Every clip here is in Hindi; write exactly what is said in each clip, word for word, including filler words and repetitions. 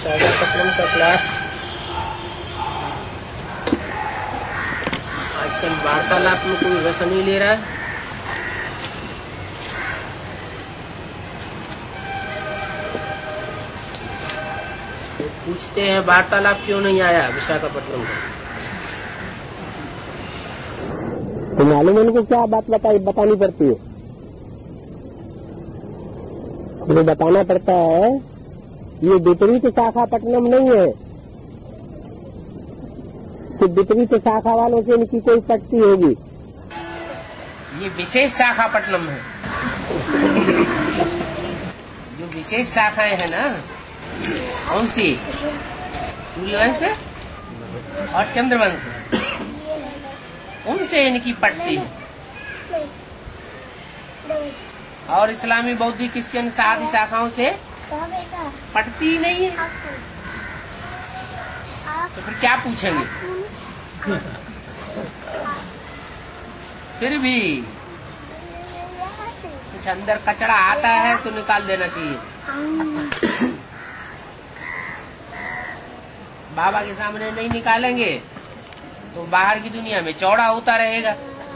विशाखापट्टनम का क्लास आजकल वार्तालाप में कोई रस नहीं ले रहा है। तो पूछते हैं वार्तालाप क्यों नहीं आया विशाखापट्टनम का। तो मालूम उनको क्या बात बताई बतानी पड़ती है, उन्हें बताना पड़ता है ये विपरीत शाखापट्टनम नहीं है कि विपरीत शाखा वालों से इनकी कोई पट्टी होगी। ये विशेष शाखापट्टनम है। जो विशेष शाखाएं है ना, कौन सी? सूर्यवंश और चंद्रवंश, उनसे इनकी पट्टी है। और इस्लामी, बौद्धिक, क्रिश्चियन आदि शाखाओं से पटती ही नहीं है। तो फिर क्या पूछेंगे? फिर भी कुछ अंदर कचरा आता है तो निकाल देना चाहिए। बाबा के सामने नहीं निकालेंगे तो बाहर की दुनिया में चौड़ा होता रहेगा,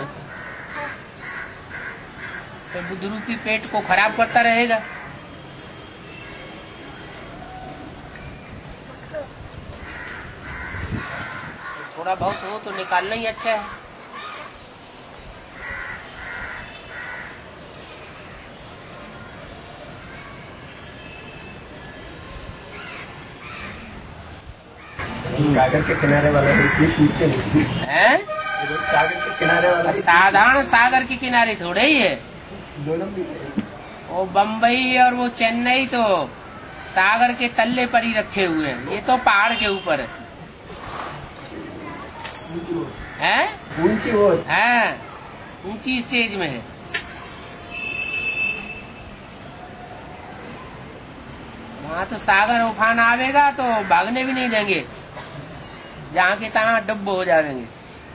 तो बुद्ध रूपी पेट को खराब करता रहेगा। थोड़ा बहुत हो तो निकालना ही अच्छा है। सागर के किनारे वाला पूछते हैं? सागर के किनारे वाला साधारण सागर के किनारे थोड़े ही है। दोनों भी वो बम्बई और वो चेन्नई तो सागर के तल्ले पर ही रखे हुए हैं। ये तो पहाड़ के ऊपर है। हैं? ऊंची वो है, ऊंची स्टेज में है। वहाँ तो सागर उफान आवेगा तो भागने भी नहीं देंगे, जहाँ के तहाँ डुब हो जाएंगे।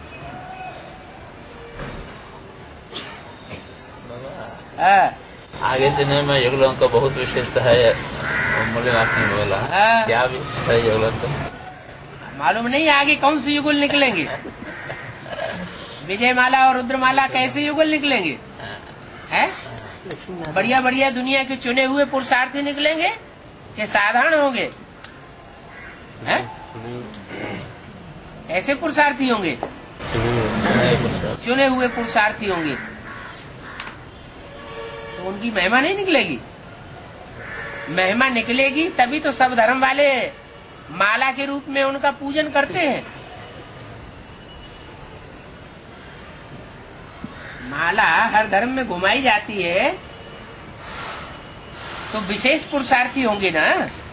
आगे दिन में युगलों का बहुत विशेषता है, मुरलीनाथ ने बोला। क्या विशेषता है युगलों का? मालूम नहीं आगे कौन से युगल निकलेंगे। विजयमाला और रुद्रमाला कैसे युगल निकलेंगे? हैं? बढ़िया बढ़िया दुनिया के चुने हुए पुरुषार्थी निकलेंगे कि साधारण होंगे? हैं? ऐसे पुरुषार्थी होंगे, चुने हुए पुरुषार्थी होंगे, तो उनकी महिमा नहीं निकलेगी। महिमा निकलेगी तभी तो सब धर्म वाले माला के रूप में उनका पूजन करते हैं। माला हर धर्म में घुमाई जाती है तो विशेष पुरुषार्थी होंगे ना,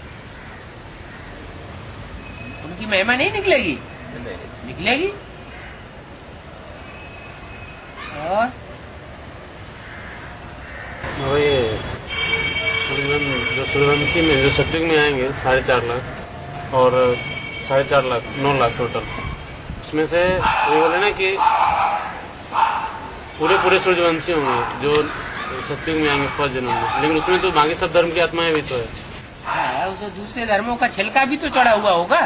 उनकी महिमा नहीं निकलेगी? निकलेगी। और और ये जो सूर्यवंशी में जो सत्युग में आएंगे साढ़े चार लाख और साढ़े चार लाख नौ लाख टोटल, उसमें से ये बोले ना कि पूरे पूरे सूर्यवंशी होंगे जो सत्युग में आएंगे फर्स्ट जन्म में, लेकिन उसमें तो बाकी सब धर्म की आत्माएं भी तो है। हाँ, उसे दूसरे धर्मों का छिलका भी तो चढ़ा हुआ होगा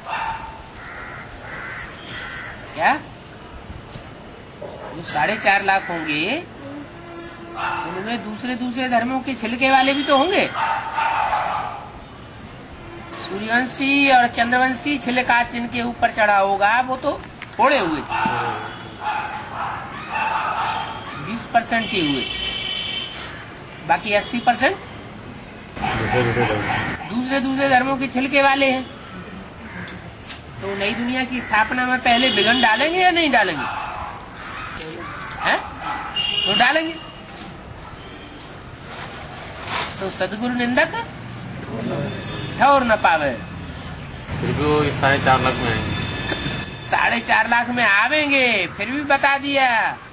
क्या? जो साढ़े चार लाख होंगे उनमें दूसरे दूसरे धर्मों के छिलके वाले भी तो होंगे। सूर्यवंशी और चंद्रवंशी छिलका जिनके ऊपर चढ़ा होगा वो तो थोड़े हुए, बीस परसेंट ही हुए, बाकी अस्सी परसेंट दूसरे दूसरे धर्मों के छिलके वाले हैं। तो नई दुनिया की स्थापना में पहले विघन डालेंगे या नहीं डालेंगे? हैं? तो डालेंगे। तो सदगुरु निंदक ठौर न पावे। फिर भी वो साढ़े चार लाख में आएंगे। साढ़े चार लाख में आवेंगे, फिर भी बता दिया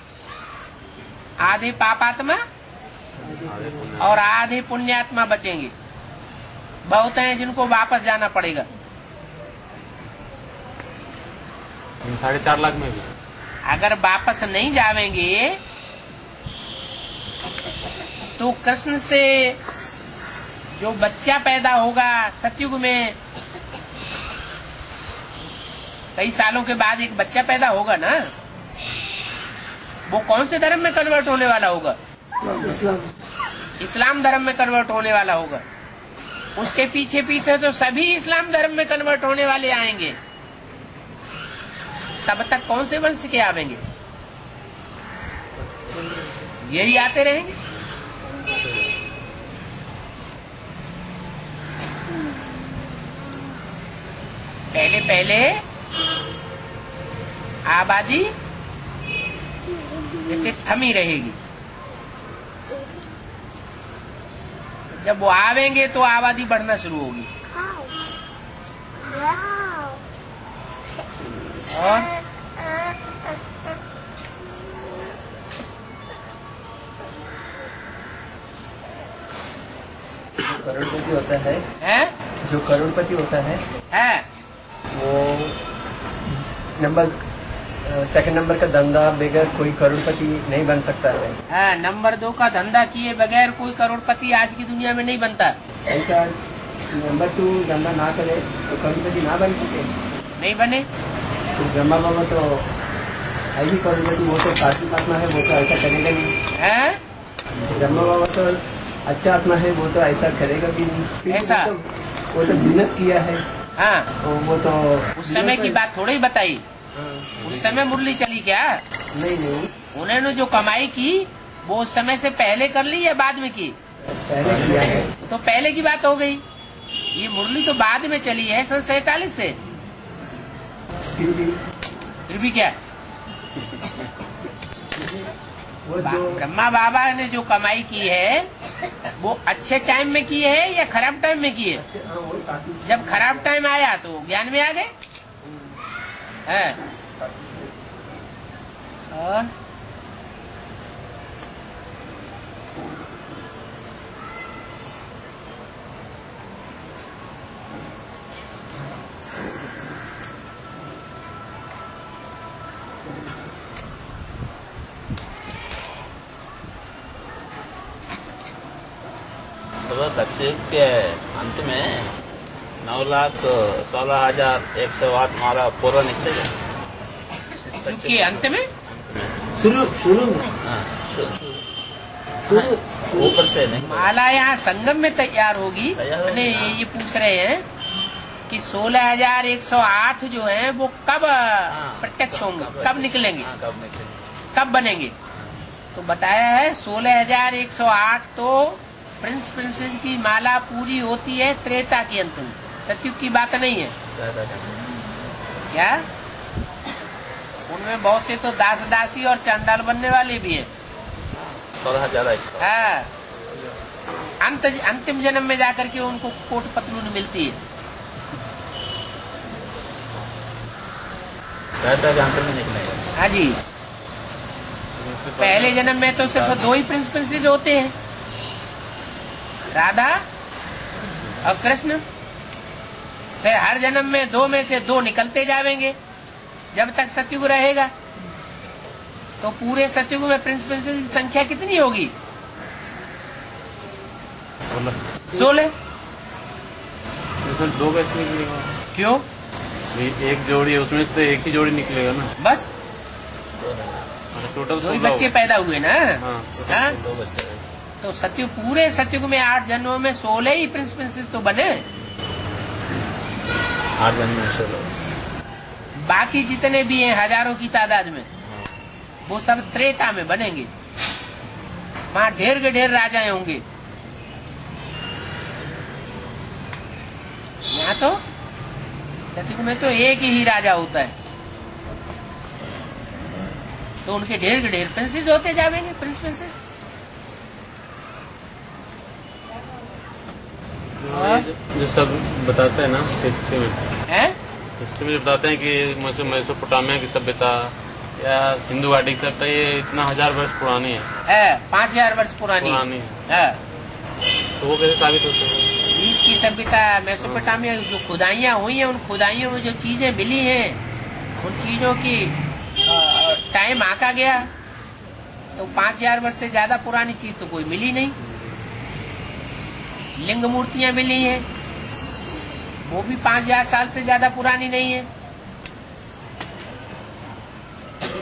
आधे पापात्मा और आधे पुण्यात्मा बचेंगे। बहुत हैं जिनको वापस जाना पड़ेगा। साढ़े चार लाख में भी अगर वापस नहीं जावेंगे तो कृष्ण से जो बच्चा पैदा होगा सतयुग में कई सालों के बाद एक बच्चा पैदा होगा ना, वो कौन से धर्म में कन्वर्ट होने वाला होगा? इस्लाम। इस्लाम धर्म में कन्वर्ट होने वाला होगा। उसके पीछे पीछे तो सभी इस्लाम धर्म में कन्वर्ट होने वाले आएंगे। तब तक कौन से वंश के आवेंगे? यही आते रहेंगे। पहले पहले आबादी जैसे थमी रहेगी, जब वो आवेंगे तो आबादी बढ़ना शुरू होगी। और करोड़पति होता है, है? जो करोड़पति होता है है वो नंबर सेकंड नंबर का धंधा बगैर कोई करोड़पति नहीं बन सकता है। हाँ, नंबर दो का धंधा किए बगैर कोई करोड़पति आज की दुनिया में नहीं बनता। ऐसा नंबर टू धंधा ना करे तो करोड़पति ना बन सके, नहीं बने। तो ब्रह्मा बाबा तो ऐसी करोड़पति, वो तो सात्विक आत्मा है, वो तो ऐसा करेगा नहीं। है? ब्रह्मा बाबा तो अच्छा आत्मा है, वो तो ऐसा करेगा भी नहीं। ऐसा? वो तो, वो तो बिजनेस किया है। हाँ, तो वो तो उस समय की बात थोड़ी बताई। उस समय मुरली चली क्या? नहीं नहीं, उन्होंने जो कमाई की वो उस समय से पहले कर ली या बाद में की? पहले किया है। तो पहले की बात हो गई। ये मुरली तो बाद में चली है, सन सैतालीस से। फिर भी फिर भी क्या, वो जो ब्रह्मा बाबा ने जो कमाई की है वो अच्छे टाइम में की है या खराब टाइम में की है? हाँ, वो सात्विक। जब खराब टाइम आया तो ज्ञान में आ गए। है? और तो सचिव के अंत में नौ लाख सोलह हजार एक सौ आठ हमारा पूरा निकलेगा। क्योंकि अंत में अंत में शुरू शुरू में हाँ, शुरू ऊपर से नहीं। माला यहाँ संगम में तैयार होगी। तैयार होगी, मैंने हाँ। ये पूछ रहे हैं कि सोलह हजार एक सौ आठ जो है वो कब हाँ, प्रत्यक्ष होंगे, कब- कब निकलेंगे, हाँ, कब निकलेंगे? कब बनेंगे? तो बताया है सोलह हजार एक सौ आठ तो प्रिंस प्रिंसेस की माला पूरी होती है त्रेता के अंत में, सतयुग की बात नहीं है क्या? उनमें बहुत से तो दास दासी और चांडाल बनने वाले भी हैं। सोलह हजार एक सौ हाँ, अंत अंतिम जन्म में जाकर के उनको कोट पतलून मिलती है। रहता के अंत में निकलेगा। हाँ जी, पहले जन्म में तो सिर्फ दो ही प्रिंस प्रिंसेस होते हैं, राधा और कृष्ण। फिर हर जन्म में दो में से दो निकलते जावेंगे जब तक सतयुग रहेगा। तो पूरे सतयुग में प्रिंस प्रिंसेस की संख्या कितनी होगी? सोलह। सर दो कैसे निकलेगा? क्यों? ये एक जोड़ी है, उसमें से एक ही जोड़ी निकलेगा ना। बस टोटल दो ही बच्चे पैदा हुए ना। हाँ, हाँ? दो बच्चे तो सतयुग, पूरे सतयुग में आठ जन्मों में सोलह ही प्रिंस प्रिंसेस तो बने। आठ जन्म में सोलह। बाकी जितने भी हैं हजारों की तादाद में, वो सब त्रेता में बनेंगे। वहां ढेर के ढेर राजाएं होंगे। यहाँ तो सतयुग में तो एक ही राजा होता है, तो उनके ढेर के ढेर प्रिंसेस होते जाएंगे, प्रिंस प्रिंसेस। जो सब बताते हैं ना हिस्ट्री में, हैं? हिस्ट्री में जो बताते हैं कि मैसो मेसोपोटामिया की सभ्यता या सिंधु घाटी की सभ्यता ये इतना हजार वर्ष पुरानी है। है, पांच हजार वर्ष पुरानी पुरानी है। है। तो वो कैसे साबित होते हैं? ग्रीस की सभ्यता, मेसोपोटामिया, जो खुदाइयां हुई हैं, उन खुदाइयों में जो चीजें मिली हैं, उन चीजों की टाइम आका गया, तो पांच हजार वर्ष से ज्यादा पुरानी चीज तो कोई मिली नहीं। लिंग मूर्तियां मिली हैं, वो भी पांच हजार साल से ज्यादा पुरानी नहीं है।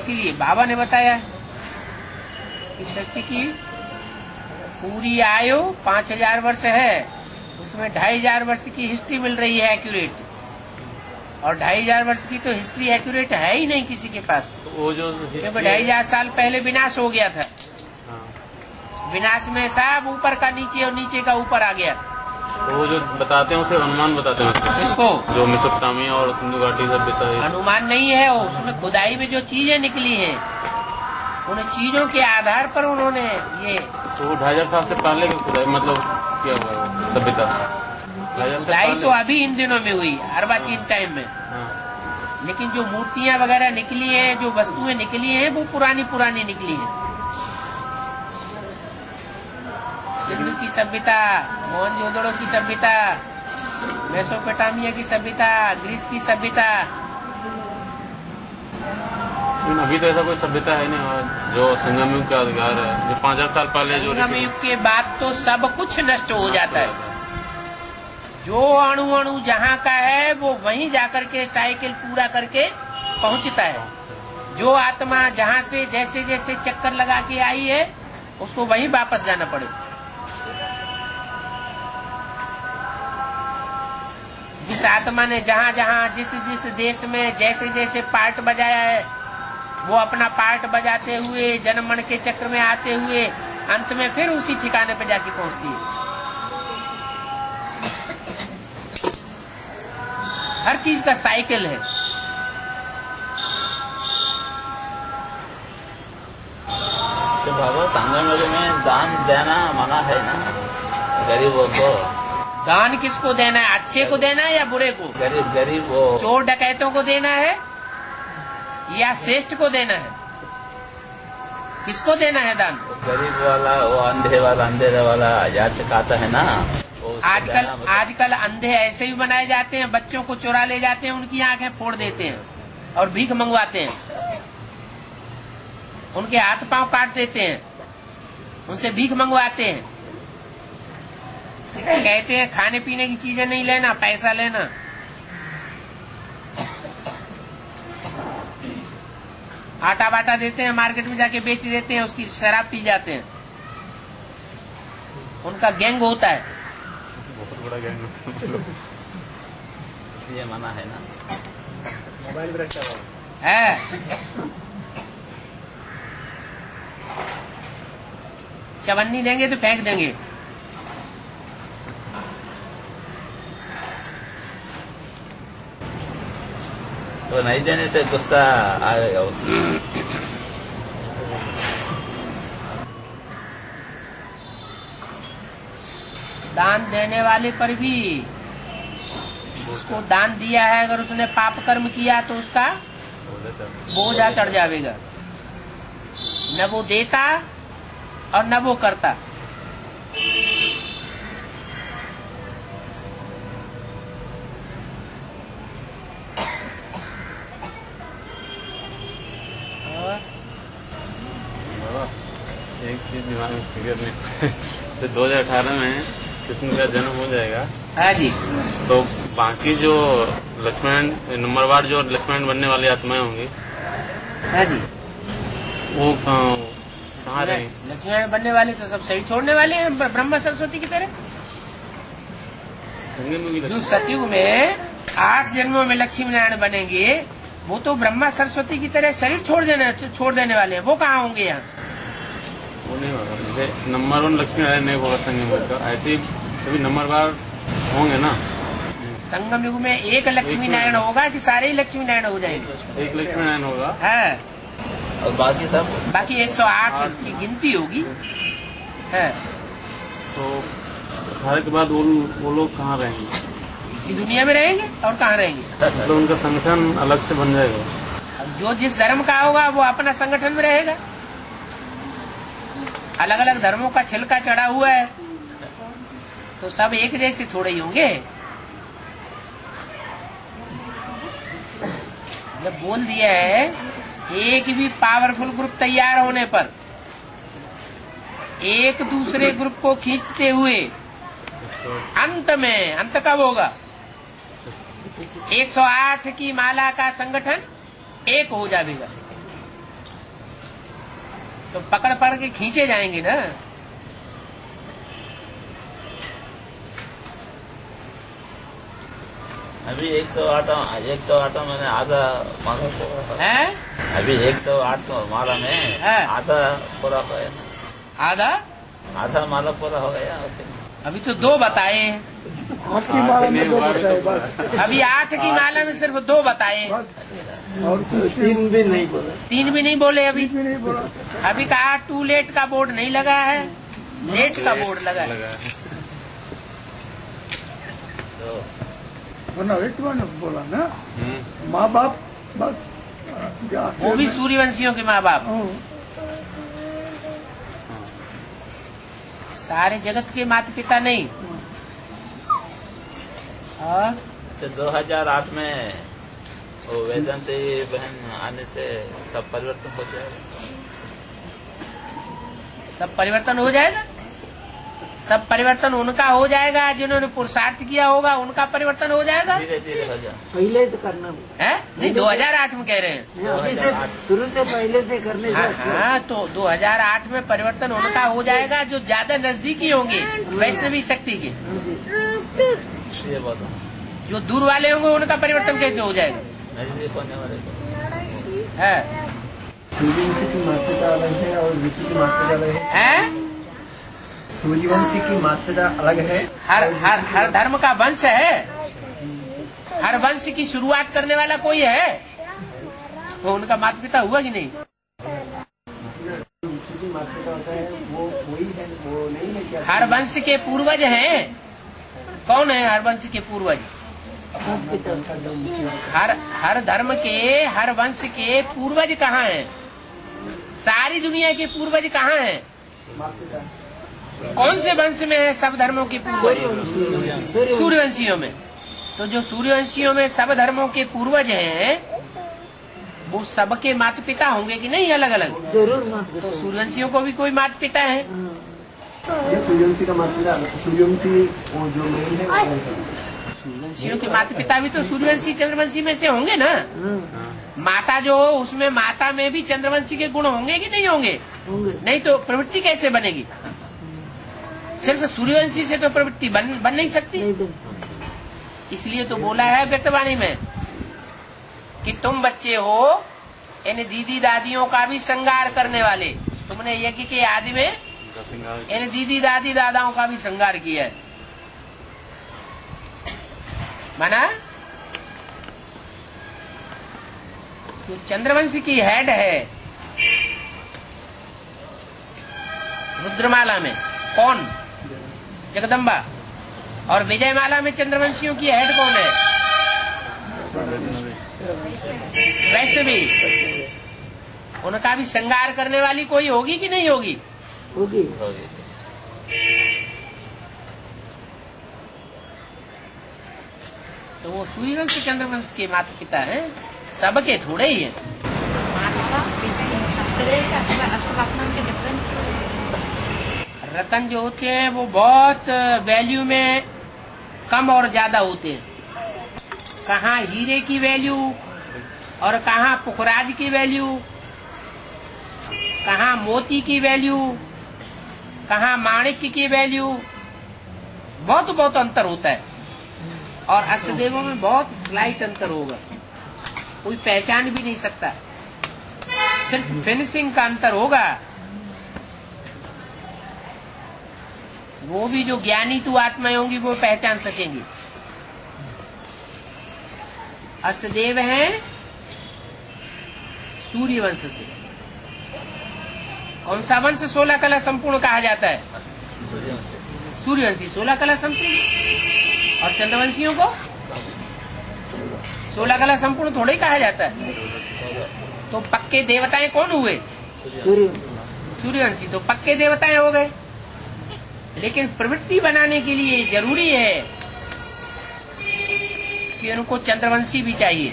इसीलिए बाबा ने बताया कि सृष्टि की पूरी आयु पांच हजार वर्ष है, उसमें ढाई हजार वर्ष की हिस्ट्री मिल रही है एक्यूरेट, और ढाई हजार वर्ष की तो हिस्ट्री एक्यूरेट है ही नहीं किसी के पास, वो जो क्योंकि ढाई हजार साल पहले विनाश हो गया था। हाँ। विनाश में सब ऊपर का नीचे और नीचे का ऊपर आ गया। वो जो बताते हैं उसे अनुमान बताते हैं उसको। इसको जो मेसोपोटामिया और सिंधु घाटी सभ्यता है, अनुमान नहीं है, उसमें खुदाई में जो चीजें निकली हैं उन चीजों के आधार पर उन्होंने ये तो ढाई हजार साल से पहले की खुदाई मतलब क्या हुआ सभ्यता? खुदाई तो अभी इन दिनों में हुई अर्वाचीन टाइम में। हाँ। लेकिन जो मूर्तियां वगैरह निकली हैं, जो वस्तुएं निकली हैं, वो पुरानी पुरानी निकली हैं। सिंधु की सभ्यता, मोहनजोदड़ो की सभ्यता, मेसोपोटामिया की सभ्यता, ग्रीस की सभ्यता। अभी तो ऐसा कोई सभ्यता है नहीं जो संगम युग का अधिकार है, जो पांच हजार साल पहले जो संगम युग के बाद तो सब कुछ नष्ट हो जाता है। जो अणु अणु जहाँ का है वो वहीं जाकर के साइकिल पूरा करके पहुंचता है। जो आत्मा जहाँ से जैसे जैसे चक्कर लगा के आई है उसको वहीं वापस जाना पड़े। जिस आत्मा ने जहाँ जहाँ जिस जिस देश में जैसे जैसे पार्ट बजाया है वो अपना पार्ट बजाते हुए जन्म मरण के चक्र में आते हुए अंत में फिर उसी ठिकाने पे जाके पहुंचती है। हर चीज का साइकिल है। तो बाबा संगम युग में दान देना मना है ना गरीबों को? दान किसको देना है? अच्छे को देना है या बुरे को? गरीब गरीब वो चोर डकैतों को देना है या श्रेष्ठ को देना है? किसको देना है दान? गरीब वाला, वो अंधे वाला, अंधेरे वाला याद से खाता है ना। आजकल आजकल अंधे ऐसे भी बनाए जाते हैं, बच्चों को चुरा ले जाते हैं, उनकी आंखें फोड़ देते हैं और भीख मंगवाते हैं, उनके हाथ पांव काट देते हैं, उनसे भीख मंगवाते हैं, कहते हैं खाने पीने की चीजें नहीं लेना, पैसा लेना। आटा बाटा देते हैं, मार्केट में जाके बेच देते हैं, उसकी शराब पी जाते हैं। उनका गैंग होता है, बहुत बड़ा गैंग होता है, इसलिए मना है ना। मोबाइल भी रखा हुआ है। चवन्नी देंगे तो फेंक देंगे। तो नहीं देने से गुस्सा आएगा उसमें। दान देने वाले पर भी उसको दान दिया है, अगर उसने पाप कर्म किया तो उसका बोझा चढ़ जाएगा। न वो देता और न वो करता। एक चीज दिमाग में फिगर नहीं तो दो हजार अठारह में कृष्ण का जन्म हो जाएगा। हाँ जी। तो बाकी जो लक्ष्मण नंबरवार जो लक्ष्मण बनने वाली आत्माएं होंगी, हाँ जी, वो कहाँ रहेंगी? लक्ष्मण बनने वाले तो सब सही छोड़ने वाले हैं, ब्रह्मा सरस्वती की तरह। जो सतयुग में आठ जन्मों में लक्ष्मी नारायण बनेंगे वो तो ब्रह्मा सरस्वती की तरह शरीर छोड़ देने छोड़ देने वाले हैं। वो कहाँ होंगे यहाँ? वो नहीं होगा। जैसे नंबर वन लक्ष्मी नारायण नहीं होगा संगम युग का, ऐसे ही सभी नंबरवार होंगे ना। संगम युग में एक लक्ष्मी नारायण होगा कि सारे ही लक्ष्मी नारायण हो जाएंगे? एक लक्ष्मी नारायण होगा है, और बाकी सब बाकी एक सौ आठ की गिनती होगी। है तो अठारह के बाद वो वो लोग कहाँ रहेंगे? इसी दुनिया में रहेंगे और कहाँ रहेंगे? मतलब उनका संगठन अलग से बन जाएगा। अब जो जिस धर्म का होगा वो अपना संगठन में रहेगा। अलग अलग धर्मों का छिलका चढ़ा हुआ है तो सब एक जैसे थोड़े ही होंगे। जब बोल दिया है एक भी पावरफुल ग्रुप तैयार होने पर एक दूसरे ग्रुप को खींचते हुए अंत में, अंत कब होगा? एक सौ आठ की माला का संगठन एक हो जाएगा। तो पकड़ पकड़ के खींचे जाएंगे ना। अभी एक सौ आठ एक सौ आठ मैंने आधा माला पूरा है। अभी एक सौ आठ माला में है। आधा पूरा हो गया। आधा आधा माला पूरा हो गया। अभी तो दो बताए। आठ की माला में दो बताए बस। अभी आठ की माला में सिर्फ दो बताए और तीन भी नहीं बोले। तीन भी नहीं बोले अभी। भी नहीं बोला। अभी कहा टू लेट का बोर्ड नहीं लगा है, लेट का बोर्ड लगा है। तो वरना वेटवा ने बोला ना माँ बाप बस। वो भी सूर्यवंशियों के माँ बाप, सारे जगत के माता पिता नहीं। और अच्छा दो हजार आठ में वो वेदांती बहन आने से सब परिवर्तन हो जाएगा। सब परिवर्तन हो जाएगा। सब परिवर्तन उनका हो जाएगा जिन्होंने पुरुषार्थ किया होगा, उनका परिवर्तन हो जाएगा। धीरे धीरे हो जाए। पहले से करना है नहीं, दो हजार आठ में कह रहे हैं। अभी से शुरू से पहले से करने से हाँ, अच्छा। हाँ तो दो हजार आठ में परिवर्तन उनका हो जाएगा जो ज्यादा नजदीकी होंगे वैष्णवी शक्ति के। ये बोलो जो दूर वाले होंगे उनका परिवर्तन कैसे हो जाएगा? नजदीक होने वाले को है सूर्यवंशी की मातृका अलग है और ऋषि की मातृका अलग है। है सूर्यवंशी की मातृका अलग है। हर हर हर धर्म का वंश है। हर वंश की शुरुआत करने वाला कोई है तो उनका माता पिता हुआ कि नहीं? ऋषि की मातृका होता है वो वही है, वो नहीं है क्या? हर वंश के पूर्वज हैं। कौन है हर वंश के पूर्वज? हर हर धर्म के हर वंश के पूर्वज कहाँ हैं? सारी दुनिया के पूर्वज कहाँ हैं? कौन से वंश में है सब धर्मों के पूर्वज? सूर्यवंशियों में। तो जो सूर्यवंशियों में सब धर्मों के पूर्वज हैं वो सबके माता पिता होंगे कि नहीं अलग अलग? जरूर। तो सूर्यवंशियों को भी कोई माता पिता है। ये सूर्यवंशी का मातृका सूर्यवंशी वो जो मेन है वो सूर्यवंशियों के माता पिता भी तो सूर्यवंशी चंद्रवंशी में से होंगे ना। माता जो हो उसमें माता में भी चंद्रवंशी के गुण होंगे कि नहीं होंगे? नहीं तो प्रवृत्ति कैसे बनेगी? सिर्फ सूर्यवंशी से तो प्रवृत्ति बन, बन नहीं सकती। इसलिए तो बोला है व्यक्तवाणी में कि तुम बच्चे हो इन दीदी दादियों का भी श्रृंगार करने वाले। तुमने यज्ञ के आदि में इन दीदी दादी दादाओं का भी श्रृंगार किया है। माना जो चंद्रवंश की हेड है रुद्रमाला में कौन? जगदम्बा। और विजयमाला में चंद्रवंशियों की हेड कौन है? वैष्णवी। उनका भी श्रृंगार करने वाली कोई होगी कि नहीं होगी? होगी। तो वो सूर्यवंश चंद्रवंश के माता पिता हैं, सबके थोड़े ही हैं। रतन जो होते हैं वो बहुत वैल्यू में कम और ज्यादा होते हैं। कहाँ हीरे की वैल्यू और कहाँ पुखराज की वैल्यू, कहाँ मोती की वैल्यू, कहाँ माणिक्य की वैल्यू, बहुत बहुत अंतर होता है। और अष्टदेवों में बहुत स्लाइट अंतर होगा, कोई पहचान भी नहीं सकता। सिर्फ फिनिशिंग का अंतर होगा। वो भी जो ज्ञानी तू आत्माएं होंगी वो पहचान सकेंगी। अष्टदेव हैं सूर्य वंश से। कौन सा वंश सोलह कला संपूर्ण कहा जाता है? सूर्यवंशी सोलह कला संपूर्ण। और चंद्रवंशियों को सोलह कला संपूर्ण थोड़ा ही कहा जाता है। तो पक्के देवताएं कौन हुए? सूर्यवंशी। तो पक्के देवताएं हो गए। लेकिन प्रवृत्ति बनाने के लिए जरूरी है कि उनको चंद्रवंशी भी चाहिए,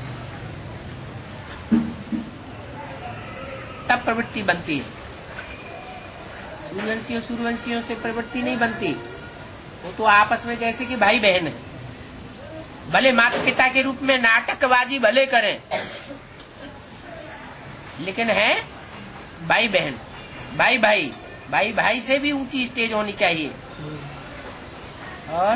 तब प्रवृत्ति बनती है। सूर्यवंशियों सूर्यवंशियों से प्रवृत्ति नहीं बनती। वो तो आपस में जैसे कि भाई बहन है। भले माता पिता के रूप में नाटकबाजी भले करें, लेकिन है भाई बहन, भाई भाई, भाई भाई से भी ऊंची स्टेज होनी चाहिए। और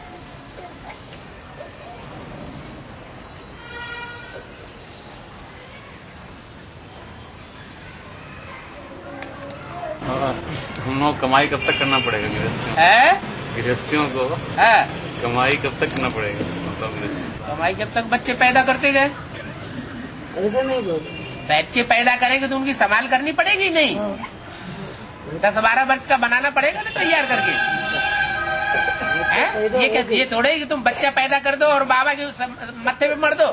हम लोग कमाई कब तक करना पड़ेगा गृहस्थियों है गृहस्थियों को? है कमाई कब तक करना पड़ेगा? मतलब कमाई जब तक बच्चे पैदा करते गए। ऐसा नहीं बोल बच्चे पैदा करेंगे तो उनकी संभाल करनी पड़ेगी नहीं? दस बारह वर्ष का बनाना पड़ेगा ना तैयार करके। है? ये क्या, ये थोड़े कि तुम बच्चा पैदा कर दो और बाबा के मत्थे पे मर दो।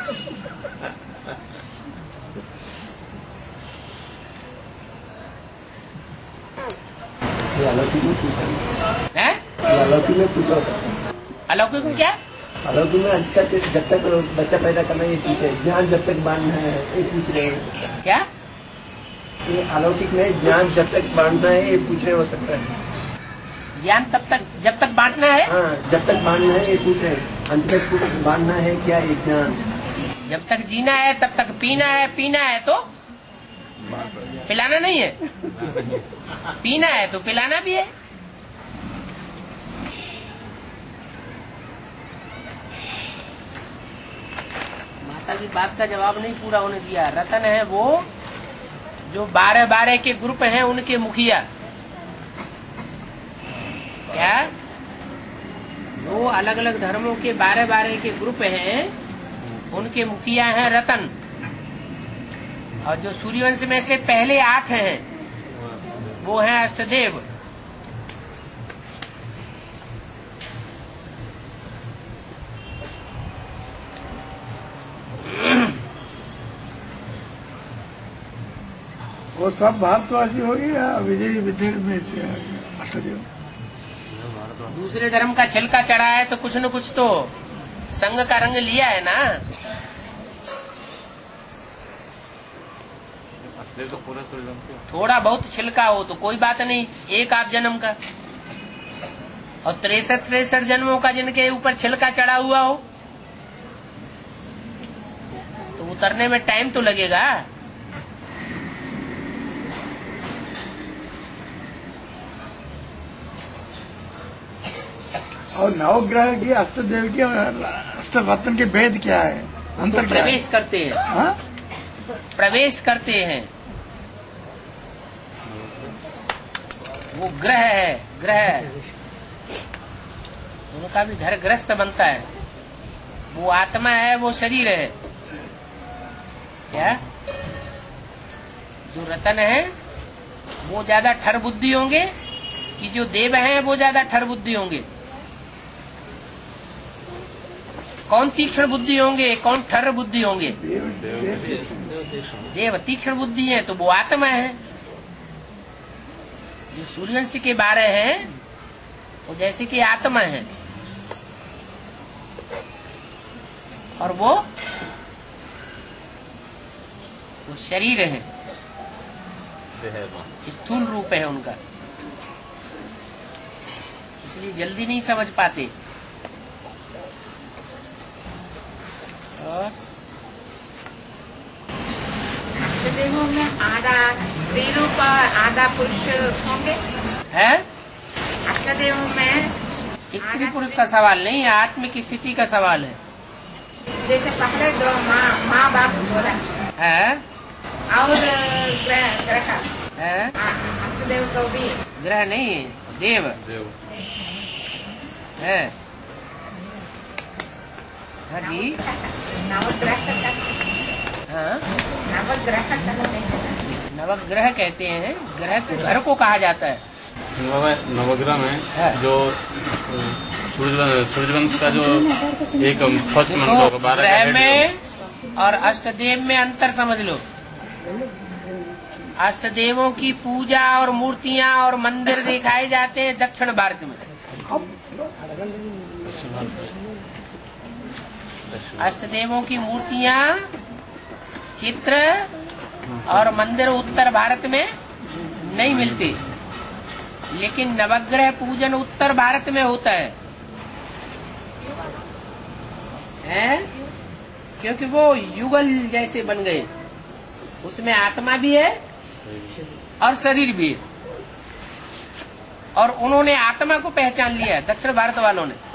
ये अलौकिक में पूछा है? ये अलौकिक में पूछा सर। अलौकिक में क्या? अलौकिक में अभी तक जब तक बच्चा पैदा करना ये पूछे, ज्ञान जब तक बांटना है ये पूछ रहे हैं। क्या? ये अलौकिक में ज्ञान जब तक बांटना है ये पूछ रहे हो सकता है। ज्ञान तब तक जब तक बांटना है? हाँ, जब तक बांटना है ये पूछ रहे हैं। अंत तक कुछ बांटना है क्या ये ज्ञान? जब तक जीना है तब तक पीना है, पीना है तो पिलाना नहीं है। पीना है तो पिलाना भी है। माता की बात का जवाब नहीं पूरा होने दिया। रतन है वो जो बारह बारह के ग्रुप हैं उनके मुखिया। क्या? वो अलग अलग धर्मों के बारह बारह के ग्रुप हैं, उनके मुखिया हैं रतन। और जो सूर्यवंश में से पहले आठ हैं वो हैं अष्टदेव। वो सब भारतवासी हो गए या विजयी विदेश में से अष्टदेव? दूसरे धर्म का छिलका चढ़ा है तो कुछ न कुछ तो संघ का रंग लिया है ना। तो पूरा थोड़ा बहुत छिलका हो तो कोई बात नहीं, एक आध जन्म का। और तिरसठ तिरसठ जन्मों का जिनके ऊपर छिलका चढ़ा हुआ हो तो उतरने में टाइम तो लगेगा। और नवग्रह की अष्टदेव की और अष्टरत्न के भेद क्या है, अंतर क्या है? प्रवेश करते हैं। हाँ? प्रवेश करते हैं। वो ग्रह है, ग्रह उनका भी घर ग्रस्त बनता है। वो आत्मा है, वो शरीर है। क्या? जो रतन है वो ज्यादा ठर बुद्धि होंगे कि जो देव हैं वो ज्यादा ठर बुद्धि होंगे? कौन तीक्ष्ण बुद्धि होंगे, कौन ठर बुद्धि होंगे? देव तीक्ष्ण बुद्धि है तो वो आत्मा है। जो सूर्यवंश के बारह हैं वो जैसे कि आत्मा है और वो वो शरीर है, स्थूल रूप है उनका। इसलिए जल्दी नहीं समझ पाते। और अष्टदेवों में आधा स्त्री रूप और आधा पुरुष होंगे? है अष्टदेवों में स्त्री पुरुष का सवाल नहीं, आत्मिक स्थिति का सवाल है। जैसे पहले दो माँ माँ बाप बोला है और ग्रह ग्रह है अष्टदेव को भी ग्रह नहीं, देव देव है। हाँ जी, नवग्रह हाँ नवग्रह नवग्रह कहते हैं। ग्रह को घर को कहा जाता है। नवग्रह में है। जो सूर्य सूर्यवंश का जो एक फर्स्ट मंत्र तो होगा, बारह ग्रह का में और अष्टदेव में अंतर समझ लो। अष्टदेवों की पूजा और मूर्तियां और मंदिर दिखाए जाते हैं दक्षिण भारत में। अष्टदेवों की मूर्तियां, चित्र और मंदिर उत्तर भारत में नहीं मिलती, लेकिन नवग्रह पूजन उत्तर भारत में होता है, है? क्योंकि वो युगल जैसे बन गए। उसमें आत्मा भी है और शरीर भी है। और उन्होंने आत्मा को पहचान लिया है, दक्षिण भारत वालों ने।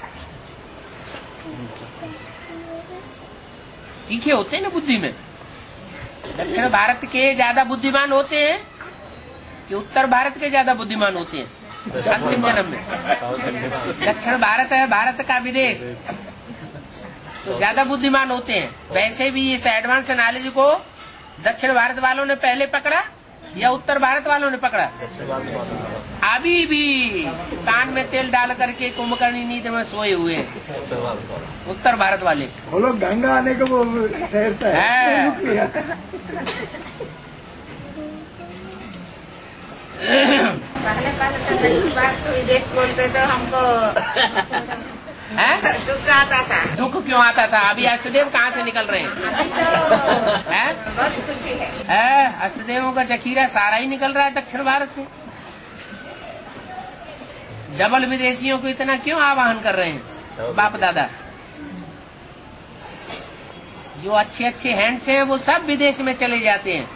तीखे होते हैं ना बुद्धि में। दक्षिण भारत के ज्यादा बुद्धिमान होते हैं कि उत्तर भारत के ज्यादा बुद्धिमान होते हैं अंतिम जन्म में? दक्षिण भारत है भारत का विदेश, तो ज्यादा बुद्धिमान होते हैं। वैसे भी इस एडवांस नॉलेज को दक्षिण भारत वालों ने पहले पकड़ा या उत्तर भारत वालों ने पकड़ा? अभी भी कान में तेल डाल करके कुंभकर्णी नींद में सोए हुए हैं उत्तर भारत वाले। वो लोग गंगा आने को वो ठहरता है। पहले पहले तो दक्षिण भारत को विदेश बोलते तो हमको दुख आता था। दुख क्यों आता था? अभी अष्टदेव कहाँ से निकल रहे हैं? अभी तो बहुत खुशी है। है अष्टदेवों का जखीरा सारा ही निकल रहा है दक्षिण भारत से। डबल विदेशियों को इतना क्यों आवाहन कर रहे हैं बाप दादा? जो अच्छे अच्छे हैंड्स हैं वो सब विदेश में चले जाते हैं।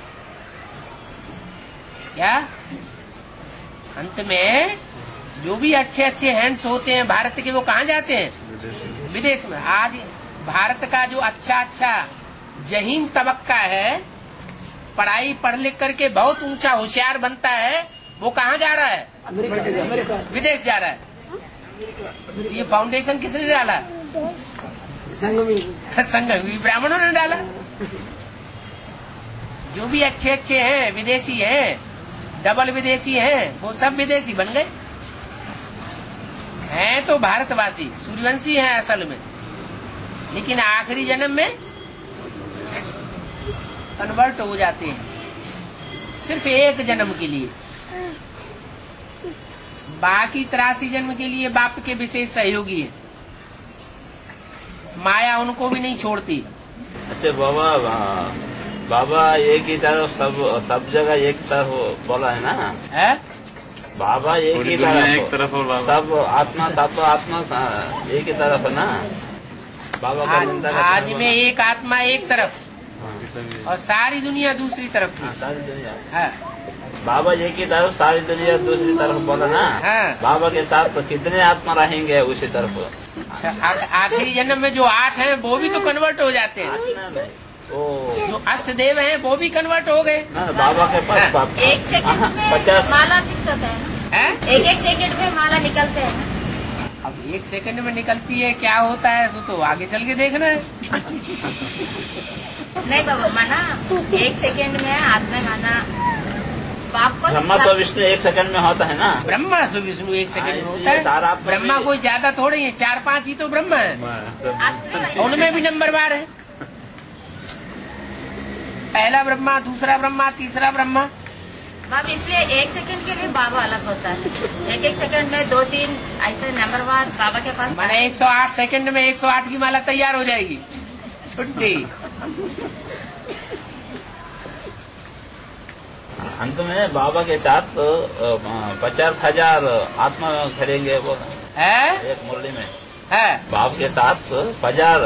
क्या अंत में जो भी अच्छे अच्छे हैंड्स होते हैं भारत के, वो कहाँ जाते हैं? विदेश में। आज भारत का जो अच्छा अच्छा जहीन तबक्का है, पढ़ाई पढ़ लिख करके बहुत ऊंचा होशियार बनता है, वो कहाँ जा रहा है? विदेश जा रहा है। ये फाउंडेशन किसने डाला? संघ ब्राह्मणों ने डाला। जो भी अच्छे अच्छे हैं विदेशी हैं, डबल विदेशी हैं, वो सब विदेशी बन गए। हैं तो भारतवासी, सूर्यवंशी हैं असल में, लेकिन आखिरी जन्म में कन्वर्ट हो जाते हैं सिर्फ एक जन्म के लिए। बाकी तिरासी जन्म के लिए बाप के विशेष सहयोगी है। माया उनको भी नहीं छोड़ती। अच्छा बाबा, बाबा एक ही तरफ सब सब जगह एक तरफ बोला है ना? है बाबा एक ही तरफ, एक तरफ और बाबा सब आत्मा सब आत्मा एक ही तरफ है ना? बाबा का आज, निंदा आज में एक आत्मा एक तरफ और सारी दुनिया दूसरी तरफ थी। सारी दुनिया है। बाबा एक ही तरफ, सारी दुनिया दूसरी तरफ बोला ना? हाँ। बाबा के साथ तो कितने आत्मा रहेंगे उसी तरफ? अच्छा, आखिरी जन्म में जो आठ हैं वो भी तो कन्वर्ट हो जाते हैं। ओ, जो अष्टदेव हैं वो भी कन्वर्ट हो गए। ना बाबा के पास बाप एक सेकंड में पचास माला फिक्स होता है हैं? एक एक सेकंड में माला निकलते हैं। अब एक सेकंड में निकलती है, क्या होता है सो तो आगे चल के देखना है। नहीं बाबा, माना एक सेकंड में हाथ में माना बाप को ब्रह्मा सो विष्णु एक सेकंड में होता है ना? ब्रह्मा सो विष्णु एक सेकंड में हाँ, होता है। सारा आत्मा ब्रह्मा भी- कोई ज्यादा थोड़े है, चार पांच ही तो ब्रह्मा है। उनमें भी नंबरवार है। पहला ब्रह्मा, दूसरा ब्रह्मा, तीसरा ब्रह्मा। बाप इसलिए एक सेकंड के लिए बाबा अलग होता है। एक एक सेकंड में दो तीन ऐसे नंबरवार बाबा के पास। माने एक सौ आठ सेकंड में एक सौ आठ की माला तैयार हो जाएगी। छुट्टी। अंत में बाबा के साथ पचास हजार आत्मा करेंगे वो है एक मुरली में। है बाप के साथ पचास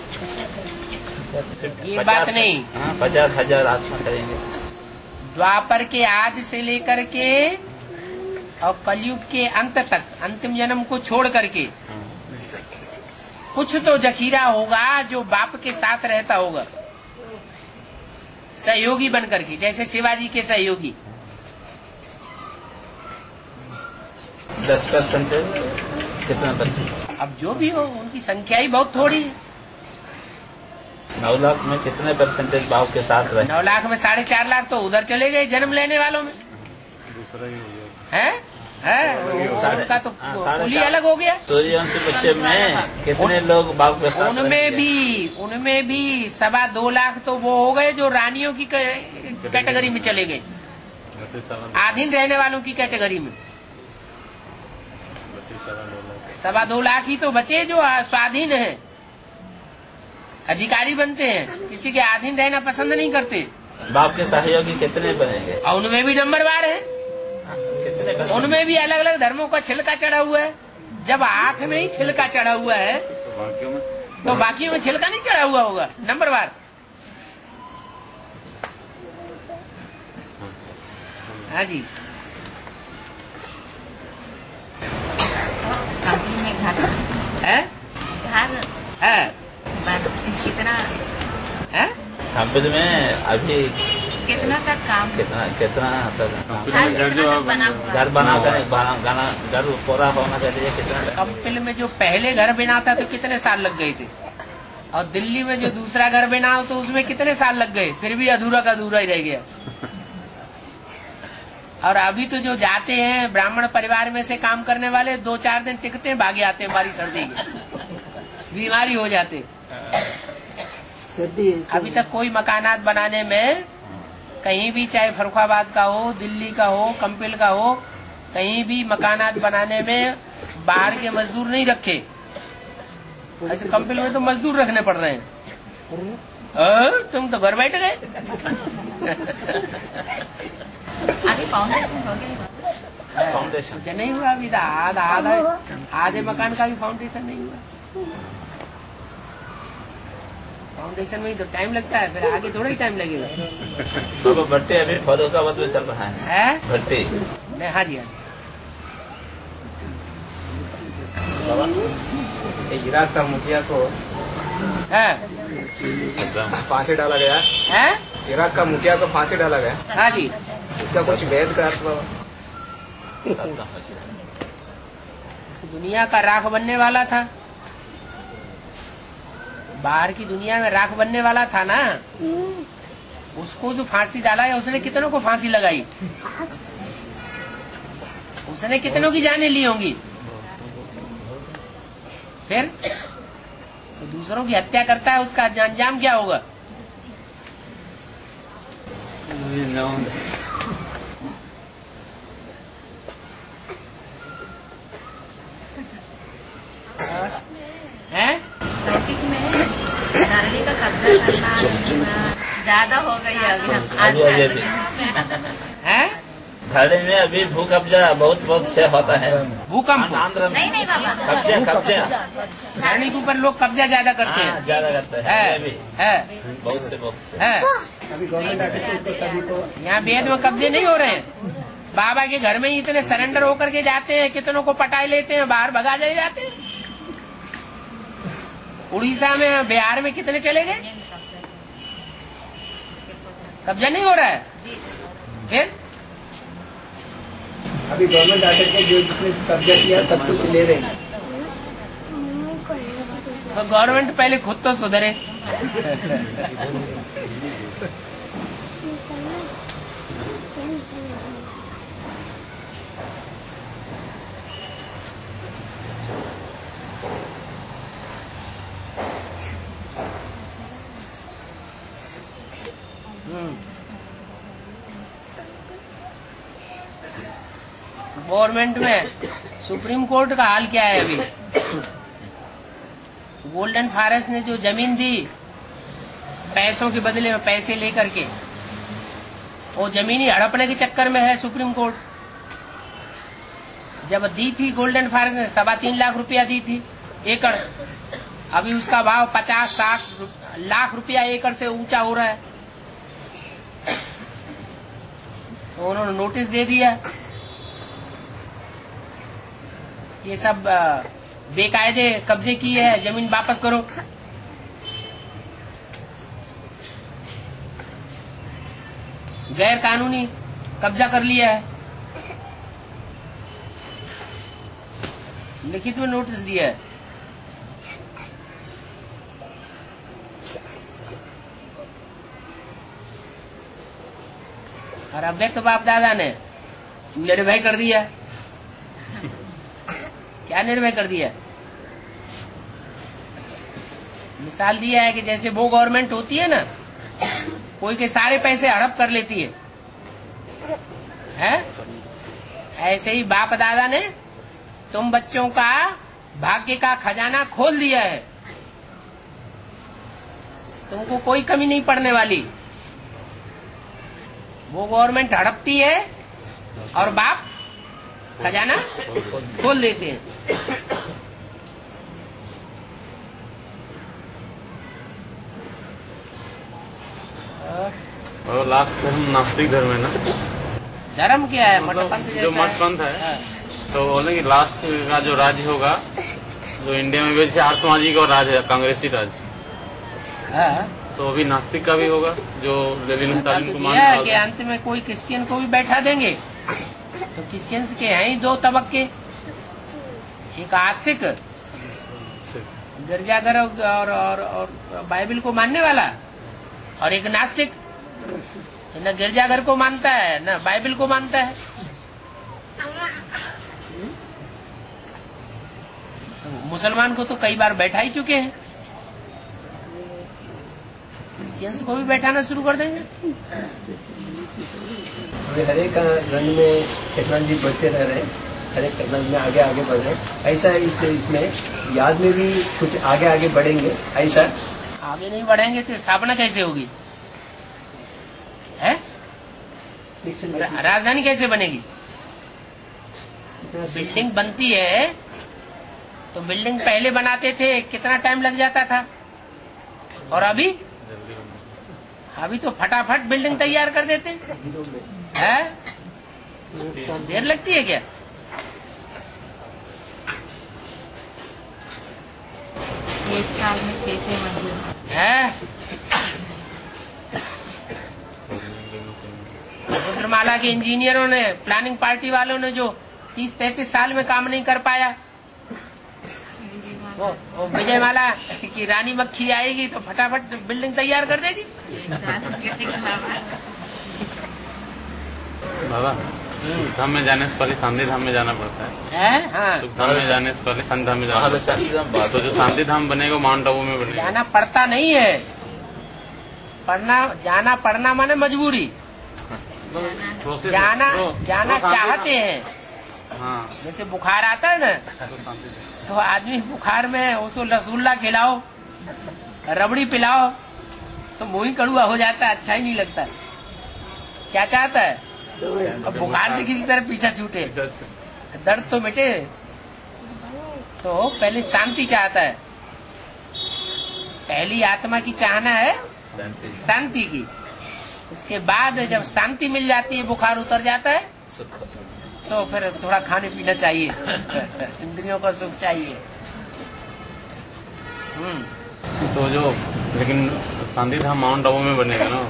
ये बात नहीं। हाँ, पचास हजार आत्मा करेंगे। द्वापर के आदि से लेकर के और कलयुग के अंत तक, अंतिम जन्म को छोड़ करके कुछ तो जखीरा होगा जो बाप के साथ रहता होगा, सहयोगी बन करके, जैसे शिवाजी के सहयोगी। दस परसेंट कितना परसेंट? अब जो भी हो, उनकी संख्या ही बहुत थोड़ी है। नौ लाख में कितने परसेंटेज बाप के साथ रहे? नौ लाख में साढ़े चार लाख तो उधर चले गए जन्म लेने वालों में। दूसरा ही हो गया। है है उनका तो कुल ही अलग हो गया। सूर्यवंशी बच्चे में कितने लोग बाप के साथ उनमें रहेंगे? भी उनमें भी सवा दो लाख तो वो हो गए जो रानियों की कैटेगरी में चले गए, आधीन रहने वालों की कैटेगरी में। सवा दो लाख ही तो बचे जो स्वाधीन है, अधिकारी बनते हैं, किसी के अधीन रहना पसंद नहीं करते। बाप के सहयोगी कितने बनेंगे? और उनमें भी नंबरवार है। कितने परसेंट? उनमें भी अलग अलग धर्मों का छिलका चढ़ा हुआ है। जब आठ में ही छिलका चढ़ा हुआ है तो बाकियों में छिलका नहीं चढ़ा हुआ होगा, नंबरवार। हाँ जी। कंपनी में घर है घर है बस कितना है कंपनी में अभी कितना तक काम कितना कितना तक घर घर जो आप- बना घर बना कर गाना घर पूरा होना चाहिए कितना कंपनी में जो पहले घर बना था तो कितने साल लग गए थे, और दिल्ली में जो दूसरा घर बना हो तो उसमें कितने साल लग गए, फिर भी अधूरा का अधूरा ही रह गया। और अभी तो जो जाते हैं ब्राह्मण परिवार में से काम करने वाले दो चार दिन टिकते हैं, भागे आते हैं बारी सर्दी की, बीमारी हो जाते। अभी तक कोई मकानात बनाने में कहीं भी, चाहे फरुखाबाद का हो, दिल्ली का हो, कंपिल का हो, कहीं भी मकानात बनाने में बाहर के मजदूर नहीं रखे। ऐसे कंपिल में तो मजदूर रखने पड़ रहे हैं। आ, तुम तो घर बैठ गए। अभी फाउंडेशन हो गया फाउंडेशन कुछ नहीं हुआ अभी, आधा आधा आधे मकान का भी फाउंडेशन नहीं हुआ। फाउंडेशन में ही तो टाइम लगता है, फिर आगे थोड़ा ही टाइम लगेगा। तो भट्टी अभी फरुखाबाद में चल रहा है, है भट्टी। नहीं, हाँ जी हाँ इराक का मुखिया को है फांसी डाला गया। है इराक का मुखिया को फांसी डाला गया। हाँ जी। इसका कुछ वेद का अर्थ दुनिया का राख बनने वाला था, बाहर की दुनिया में राख बनने वाला था ना, उसको जो फांसी डाला है उसने कितनों को फांसी लगाई, उसने कितनों की जानें ली होंगी। फिर तो दूसरों की हत्या करता है, उसका अंजाम क्या होगा। है लौकिक में धरणी का कब्जा करना ज्यादा हो गई है अभी हम आज अभी अभी है धरणी में अभी भू कब्जा बहुत बहुत से होता है। भूकंप आंध्र में नहीं नहीं बाबा कब्जा कब्जा धरणी के ऊपर लोग कब्जा ज्यादा करते हाँ, हैं। ज्यादा करते हैं है अभी है बहुत से बहुत से है अभी गवर्नमेंट आर्टिकल तो सभी को यहाँ वेद में कब्जे नहीं हो रहे हैं। बाबा के घर में ही इतने सरेंडर होकर के जाते हैं, कितनों को पटाए लेते हैं, बाहर भगा जाए जाते हैं। उड़ीसा में, बिहार में कितने चले गए, कब्जा नहीं हो रहा है। फिर अभी गवर्नमेंट आर्टिकल जो जिसने कब्जा किया सब कुछ ले रहे हैं। तो गवर्नमेंट पहले खुद तो सुधरे। गवर्नमेंट में सुप्रीम कोर्ट का हाल क्या है अभी। गोल्डन फॉरेस्ट ने जो जमीन दी पैसों के बदले में, पैसे लेकर के, वो जमीन ही हड़पने के चक्कर में है सुप्रीम कोर्ट। जब दी थी गोल्डन फॉरेस्ट ने सवा तीन लाख रुपया दी थी एकड़, अभी उसका भाव पचास साठ लाख रुपया एकड़ से ऊंचा हो रहा है। तो उन्होंने नोटिस दे दिया, ये सब बेकायदे कब्जे की है, जमीन वापस करो। गैर कानूनी कब्जा कर लिया है, लिखित में नोटिस दिया है। और अव्यक्त बाप दादा ने निर्भय कर दिया। क्या निर्भय कर दिया, मिसाल दिया है कि जैसे वो गवर्नमेंट होती है ना, कोई के सारे पैसे हड़प कर लेती है, है? ऐसे ही बाप दादा ने तुम बच्चों का भाग्य का खजाना खोल दिया है, तुमको कोई कमी नहीं पड़ने वाली। वो गवर्नमेंट हड़पती है और बाप खजाना खोल देते हैं। और लास्ट धर्म नास्तिक धर्म है ना, धर्म क्या है? मतलब मठपंथ जो जैसा मठपंथ है, हाँ। तो बोले कि लास्ट का जो राज्य होगा, जो इंडिया में वैसे आर्य समाजी का राज है, कांग्रेसी राज, हाँ। तो अभी नास्तिक का भी होगा, जो लेनिन स्टालिन को तो मानने यह है वाले कि अंत में कोई क्रिश्चियन को भी बैठा देंगे। तो क्रिश्चियंस के हैं ही दो तबक्के, एक आस्तिक गिरजाघर और, और, और, और बाइबल को मानने वाला, और एक नास्तिक, न गिरजाघर को मानता है न बाइबल को मानता है। मुसलमान को तो कई बार बैठा ही चुके हैं, क्रिश्चियंस को भी बैठाना शुरू कर देंगे। हर एक रंग में टेक्नोलॉजी बढ़ते रह रहे हैं, हर एक टेक्नोलॉजी में आगे आगे बढ़ रहे हैं। ऐसा इस इसमें याद में भी कुछ आगे आगे बढ़ेंगे। ऐसा आगे नहीं बढ़ेंगे तो स्थापना कैसे होगी? है राजधानी कैसे बनेगी? बिल्डिंग बनती है तो बिल्डिंग पहले बनाते थे कितना टाइम लग जाता था, और अभी अभी तो फटाफट बिल्डिंग तैयार कर देते हैं। देर लगती है क्या? एक साल में छह छह मंजिल है। रुद्रमाला के इंजीनियरों ने, प्लानिंग पार्टी वालों ने जो तीस तैंतीस साल में काम नहीं कर पाया, वो, वो विजयमाला की रानी मक्खी आएगी तो फटाफट बिल्डिंग तैयार कर देगी। बाबा, सुखधाम में जाने से पहले शांति धाम में जाना पड़ता है। है? हाँ। सुखधाम में जाने से पहले शांति धाम में जाना पड़ता है। तो जो शांति धाम बनेगा माउंट आबू में बनेगा। जाना पड़ता नहीं है, पढ़ना जाना पढ़ना माने मजबूरी। जाना जाना चाहते हैं। हाँ, जैसे बुखार आता है ना, तो आदमी बुखार में उसको रसगुल्ला खिलाओ, रबड़ी पिलाओ तो मुंह ही कड़ुआ हो जाता है, अच्छा ही नहीं लगता। क्या चाहता है? अब बुखार से किसी तरह पीछा छूटे, दर्द तो मिटे, तो पहले शांति चाहता है। पहली आत्मा की चाहना है शांति की। उसके बाद जब शांति मिल जाती है, बुखार उतर जाता है, तो फिर थोड़ा खाने पीना चाहिए, इंद्रियों का सुख चाहिए। हम्म तो जो लेकिन शांति धाम माउंट आबू में बनेगा ना,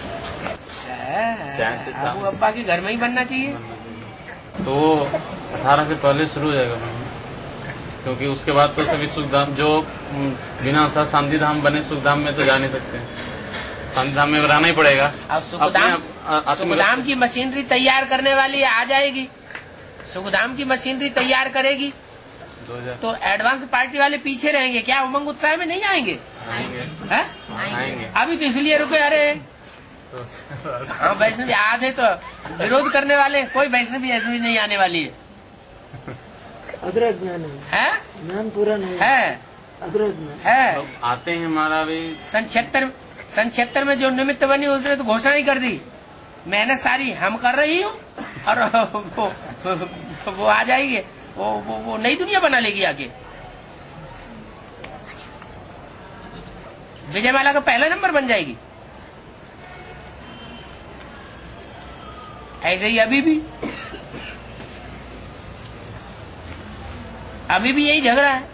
अबू अब्बा के घर में ही बनना चाहिए। तो वो अठारह से पहले शुरू हो जाएगा, क्योंकि उसके बाद तो सभी सुखधाम जो बिना साथ शांति धाम बने सुखधाम में तो जा नहीं सकते, शांति धाम में रहना ही पड़ेगा। अब सुखधाम सुखधाम की मशीनरी तैयार करने वाली आ जाएगी, सुखधाम की मशीनरी तैयार करेगी, तो एडवांस पार्टी वाले पीछे रहेंगे क्या? उमंग उत्साह में नहीं आएंगे? आएंगे, है? आएंगे। अभी तो इसलिए रुके। अरे हाँ, वैष्णवी आधे तो विरोध करने वाले, कोई वैष्णवी वैष्णवी नहीं आने वाली है। अधूरा ज्ञान है, ज्ञान पूरा नहीं है, अधूरा ज्ञान है। आते हैं हमारा भी सन छिहत्तर सन छिहत्तर में जो निमित्त बनी उसने तो घोषणा ही कर दी, मेहनत सारी हम कर रही हूँ, और वो, वो आ जाएगी, वो, वो, वो नई दुनिया बना लेगी आगे। विजयमाला का पहला नंबर बन जाएगी। ऐसे ही अभी भी अभी भी यही झगड़ा है।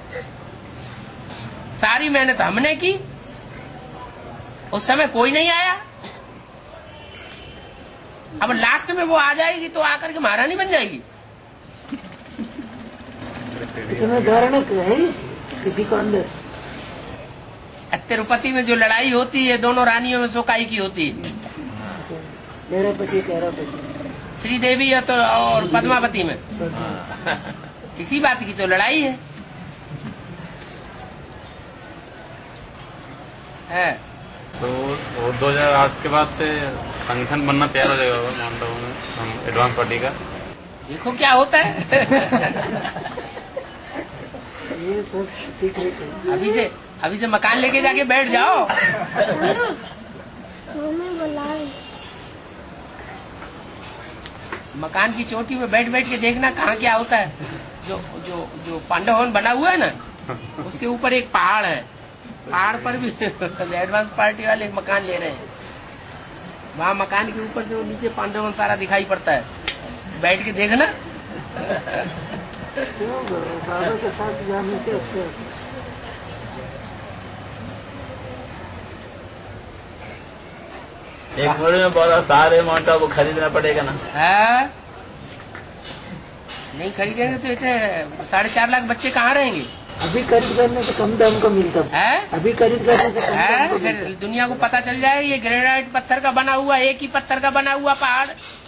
सारी मेहनत हमने की, उस समय कोई नहीं आया, अब लास्ट में वो आ जाएगी तो आकर के महारानी बन जाएगी। तुम्हें धारणा है किसी को अंदर। तिरुपति में जो लड़ाई होती है दोनों रानियों में सोकाई की होती है, मेरा पति तेरा पति, श्रीदेवी और, तो, और पद्मावती में इसी बात की तो लड़ाई है, है। तो वो दो हजार आठ के बाद से संगठन बनना तैयार हो जाएगा माउंट आबू में, हम एडवांस पार्टी का। देखो क्या होता है। ये सब सीक्रेट है। अभी से अभी से मकान लेके जाके बैठ जाओ। मकान की चोटी में बैठ बैठ के देखना कहाँ क्या होता है। जो जो जो पांडव भवन बना हुआ है ना, उसके ऊपर एक पहाड़ है, पहाड़ पर भी एडवांस पार्टी वाले एक मकान ले रहे हैं। वहाँ मकान के ऊपर से वो नीचे पांडवन सारा दिखाई पड़ता है, बैठ के देखना। बाबा के साथ जाने से अच्छा। एक मुड़ी में बोला सारे अमाउंट वो खरीदना पड़ेगा ना। है नहीं खरीदेंगे तो इतने साढ़े चार लाख बच्चे कहाँ रहेंगे? अभी खरीद करने से कम दाम का मिलता है। अभी खरीद करने से कम दाम का फिर दुनिया को पता चल जाए ये ग्रेनाइट पत्थर का बना हुआ, एक ही पत्थर का बना हुआ पहाड़,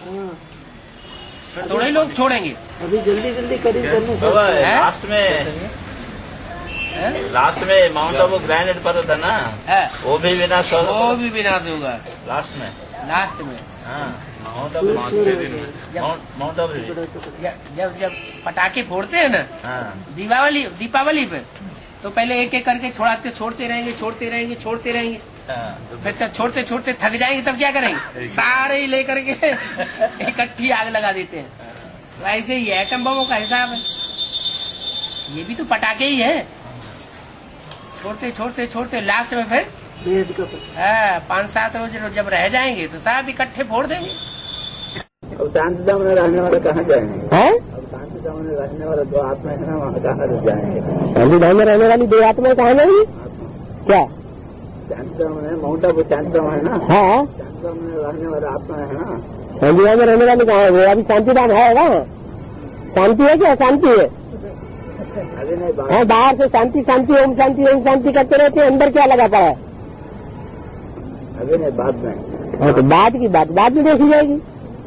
फिर थोड़े लोग छोड़ेंगे। अभी जल्दी जल्दी खरीद करने से लास्ट में लास्ट में माउंट आबू ग्रेनाइट पर्वत है ना, है वो भी विनाश होगा। वो भी विनाश होगा लास्ट में लास्ट में हाँ माउंट आबू माउंट आबू जब जब पटाखे फोड़ते हैं ना दीपावली दीपावली पे, तो पहले एक एक करके छोड़ाते छोड़ते रहेंगे छोड़ते रहेंगे छोड़ते रहेंगे, फिर जब छोड़ते छोड़ते थक जाएंगे तब क्या करेंगे? सारे ही लेकर के इकट्ठी आग लगा देते हैं। तो ऐसे ही एटम बमों का हिसाब है, ये भी तो पटाखे ही है। छोड़ते छोड़ते छोड़ते लास्ट में फिर हाँ पाँच सात रोज जब रह जाएंगे तो सब इकट्ठे फोड़ देंगे। अब शांतिधाम में रहने वाले कहाँ जाएंगे? हैं? अब शांतिधाम में रहने वाले दो आत्मा है ना, वहाँ कहाँ जाएंगे? शांतिधाम में रहने वाली दो आत्मा कहाँ जाएंगी? क्या शांतिधाम में माउंट आबू शांतिधाम है ना? हाँ शांतिधाम में रहने वाले आत्मा है ना। शांतिधाम में रहने वाले कहाँ है? वो अभी शांतिधाम है ना? शांति है क्या? शांति है अभी नहीं। हाँ बाहर से शांति शांति ओम शांति ओम शांति करते रहते हैं, अंदर क्या लगा पड़ा है? अभी नहीं बाद में। हाँ तो बाद की बात बाद में देखी जाएगी।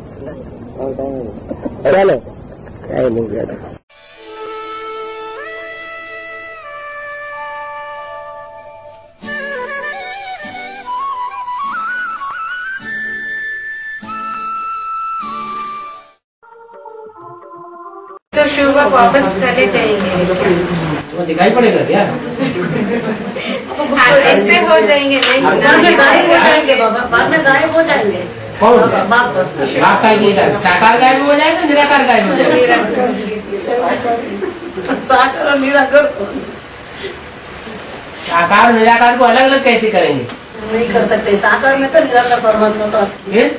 चलो नहीं ज्यादा तो शुभ वापस चले जाएंगे तो दिखाई पड़ेगा क्या? हाँ ऐसे हो जाएंगे नहीं गायब हो जाएंगे बाबा, बाद में गायब हो जाएंगे। कौन बाप का ये साकार गायब हो जाएगा निराकार गायब हो जाएगा? साकार और निराकार साकार और निराकार को अलग अलग कैसे करेंगे? नहीं कर सकते। साकार में तो निराकार परमात्मा तो फिर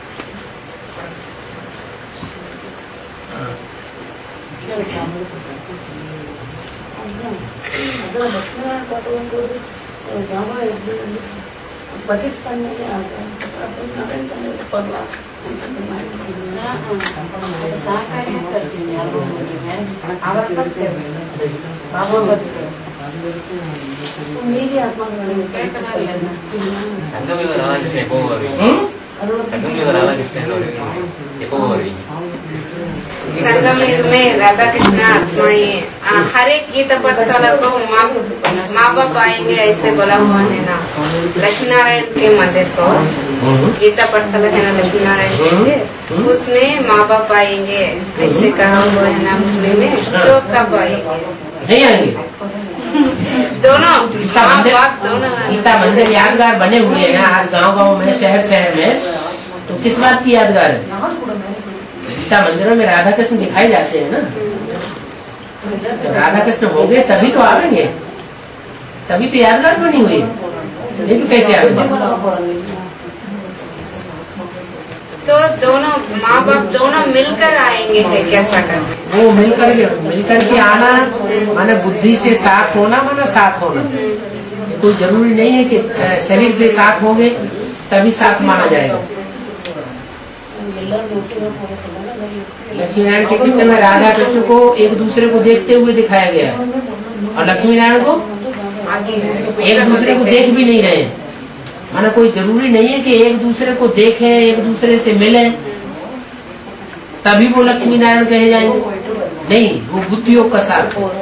पतित करने के आगे मेरी आत्मा संगम युग में राधा कृष्ण आत्माएं हर एक गीता पाठशाला को माँ माँ बाप आएंगे ऐसे बोला हुआ है ना। लक्ष्मी नारायण के मंदिर को गीता पाठशाला है ना लक्ष्मी नारायण मंदिर, उसमें माँ बाप आएंगे ऐसे कहा हुआ है ना मुस्लिम में। तो कब आएंगे? नहीं आएंगे दोनों माँ बाप दोनों। गीता मंदिर यादगार बने हुए हैं ना आज गांव गांव में शहर शहर में, तो किस बात की यादगार है? गीता मंदिरों में राधा कृष्ण दिखाई जाते हैं ना, जब राधा कृष्ण हो गए तभी तो आवेंगे, तभी तो यादगार बनी हुई है, नहीं तो कैसे आएंगे? तो दोनों माँ बाप दोनों मिलकर आएंगे है कैसा करके? वो मिलकर के मिलकर के आना माने बुद्धि से साथ होना माना साथ होना। कोई जरूरी नहीं है कि शरीर से साथ होंगे तभी साथ माना जाएगा। लक्ष्मी नारायण के चित्र में राधा कृष्ण को एक दूसरे को देखते हुए दिखाया गया और लक्ष्मी नारायण को एक दूसरे को देख भी नहीं रहे। माना कोई जरूरी नहीं है कि एक दूसरे को देखें एक दूसरे से मिलें तभी वो लक्ष्मी नारायण कहे जाएंगे, नहीं वो बुद्धियों का साथ है।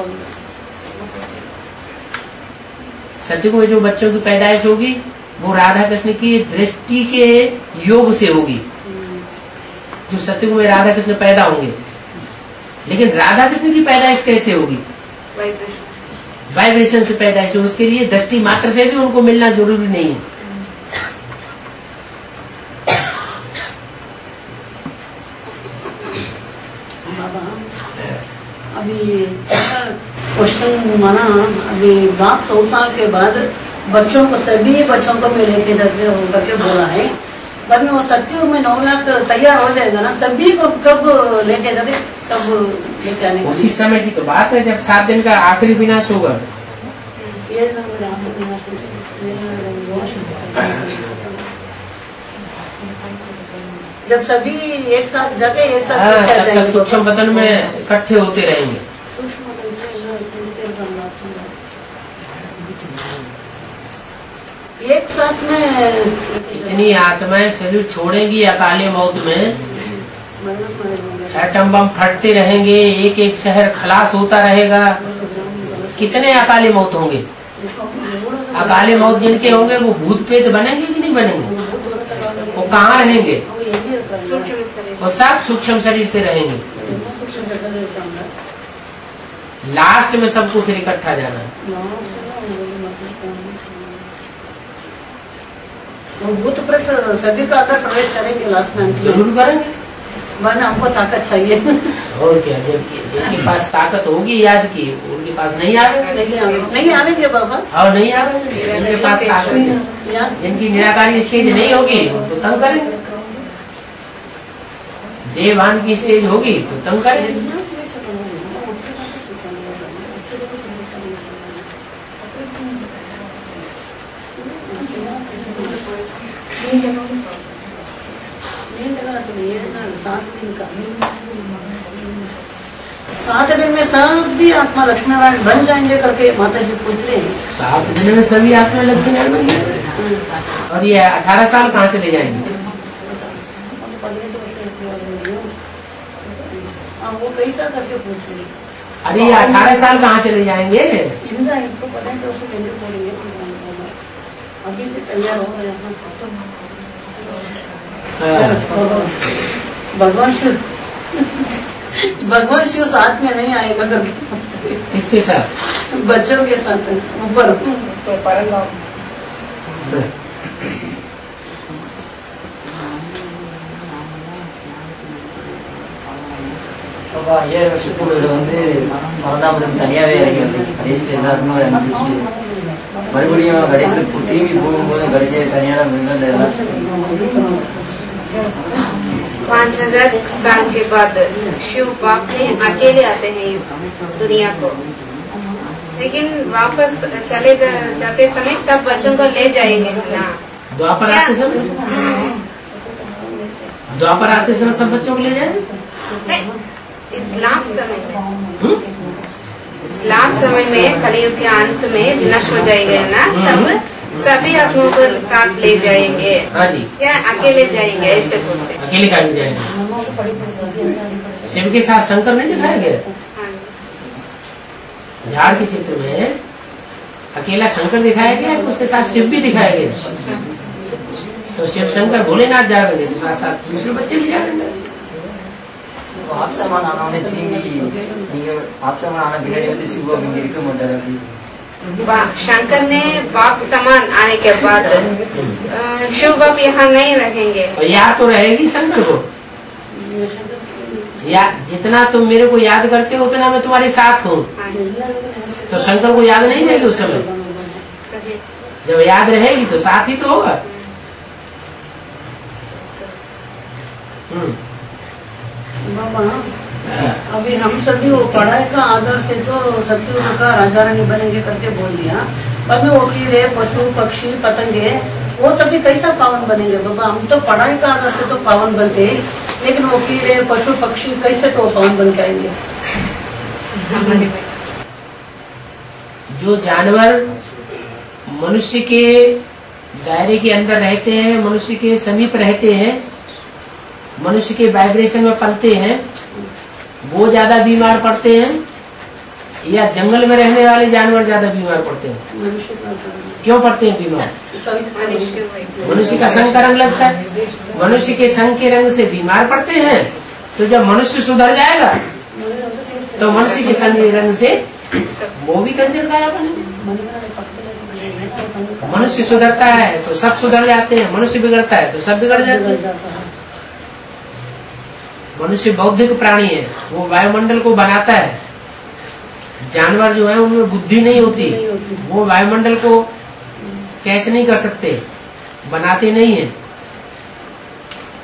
सतयुग में जो बच्चों की पैदाइश होगी वो राधा कृष्ण की दृष्टि के योग से होगी। जो सतयुग में राधा कृष्ण पैदा होंगे, लेकिन राधा कृष्ण की पैदाइश कैसे होगी? वाइब्रेशन से पैदाइश हो, उसके लिए दृष्टि मात्र से भी उनको मिलना जरूरी नहीं है। अभी क्वेश्चन माना अभी बाप सौ साल के बाद बच्चों को सभी बच्चों को मैं लेके जाते हो करके बोला है, बाद में वो सत्युग में नौ लाख तैयार हो जाएगा ना, सभी को कब लेके जाते, कब लेके आने? उसी समय की तो बात है जब सात दिन का आखिरी विनाश होगा। जब सभी एक साथ जाके एक साथ हाँ, तब तक सूक्ष्म बदन में इकट्ठे होते रहेंगे। एक साथ में इतनी आत्माएं शरीर छोड़ेंगी अकाले मौत में, एटम बम फटते रहेंगे, एक एक शहर खलास होता रहेगा। कितने अकाले मौत होंगे? अकाले मौत जिनके होंगे वो भूत प्रेत बनेंगे कि नहीं बनेंगे? वो कहाँ रहेंगे? वो सब सूक्ष्म शरीर से रहेंगे। लास्ट में सबको फिर इकट्ठा जाना है। भूत प्रेत सभी का अंदर प्रवेश करेंगे लास्ट में? जरूर करेंगे, वरना हमको ताकत चाहिए। और क्या, जिनके पास ताकत होगी याद की, उनके पास नहीं आवेंगे। नहीं आवेंगे बाबा, और नहीं आवेंगे जिनके पास ताकत है। जिनकी निराकारी स्टेज नहीं होगी तो तंग करेंगे, देवान की स्टेज होगी तो तंग करेंगे। सात दिन में सभी आत्मा लक्ष्मी नारायण बन जाएंगे करके माता जी पूछ रहे हैं। सात दिन में सभी आत्मा लक्ष्मी नारायण बन जाएंगे? और ये अठारह साल कहाँ से ले जाएंगे? वो कैसा करके पूछ रही? अरे ये अठारह साल कहाँ चले जाएंगे? इनका इनको पता है तो उसको कहने पड़ेंगे, अभी से तैयार हो गए। भगवान शिव भगवान शिव साथ में नहीं आएगा कभी। किसके साथ? बच्चों के साथ ऊपर। ஐயாயிரம் வருஷத்துக்கு வந்து பரதாபுரம் தனியாவே இறங்கி வந்து கடைசியில் எல்லாருமே அனுப்பிச்சு மறுபடியும் கடைசியில் திரும்பி போகும்போது கடைசியில் தனியார மிருகம் पाँच हजार साल के बाद शिव बाप ने अकेले आते हैं इस दुनिया को, लेकिन वापस चले जाते समय सब बच्चों को ले जाएंगे ना। द्वापर आते समय द्वापर आते समय सब बच्चों को ले जाएंगे? इस लास्ट समय में, इस लास्ट समय में कलयुग के अंत में विनाश हो जाएगा ना, तब सभी आत्माओं को साथ ले जाएंगे। हाँ जी। क्या अकेले जाएंगे? ऐसे बोलते हैं। अकेले कहाँ जाएंगे? शिव के साथ शंकर नहीं दिखाया गया? हाँ। झाड़ के चित्र में अकेला शंकर दिखाया गया कि उसके साथ शिव भी दिखाया गया? तो शिव शंकर भोलेनाथ जाएंगे तो साथ साथ दूसरे बच्चे भी जाएंगे। ஆப்சமான ஆனவனே திரும்பி நீங்க ஆப்சமான ஆன பின்னாடி வந்து சிவ இங்க இருக்க மாட்டாரு। शंकर ने बाप समान आने के बाद शिव बाप यहाँ नहीं रहेंगे। याद तो रहेगी शंकर को, या जितना तुम मेरे को याद करते हो उतना मैं तुम्हारे साथ हूँ। तो शंकर को याद नहीं रहेगी उस समय? जब याद रहेगी तो साथ ही तो होगा। बाबा अभी हम सभी वो पढ़ाई का आधार से तो सत्युग का राजा रानी बनेंगे करके बोल दिया, पर में वो कीड़े पशु पक्षी पतंगे वो सभी कैसा पावन बनेंगे? बाबा हम तो पढ़ाई का आधार से तो पावन बनते हैं, लेकिन वो कीड़े पशु पक्षी कैसे तो पावन बन के आएंगे? जो जानवर मनुष्य के दायरे के अंदर रहते हैं, मनुष्य के समीप रहते हैं, मनुष्य के वाइब्रेशन में पलते हैं, वो ज्यादा बीमार पड़ते हैं या जंगल में रहने वाले जानवर ज्यादा बीमार पड़ते हैं? क्यों पड़ते हैं बीमार? मनुष्य का संग का रंग लगता है, मनुष्य के संग के रंग से बीमार पड़ते हैं। तो जब मनुष्य सुधर जाएगा तो मनुष्य के संग के रंग से वो भी कंचन काया बनेंगे। मनुष्य सुधरता है तो सब सुधर जाते हैं, मनुष्य बिगड़ता है तो सब बिगड़ जाते हैं। मनुष्य बौद्धिक प्राणी है, वो वायुमंडल को बनाता है। जानवर जो है उनमें बुद्धि नहीं होती, वो वायुमंडल को कैच नहीं कर सकते, बनाते नहीं है।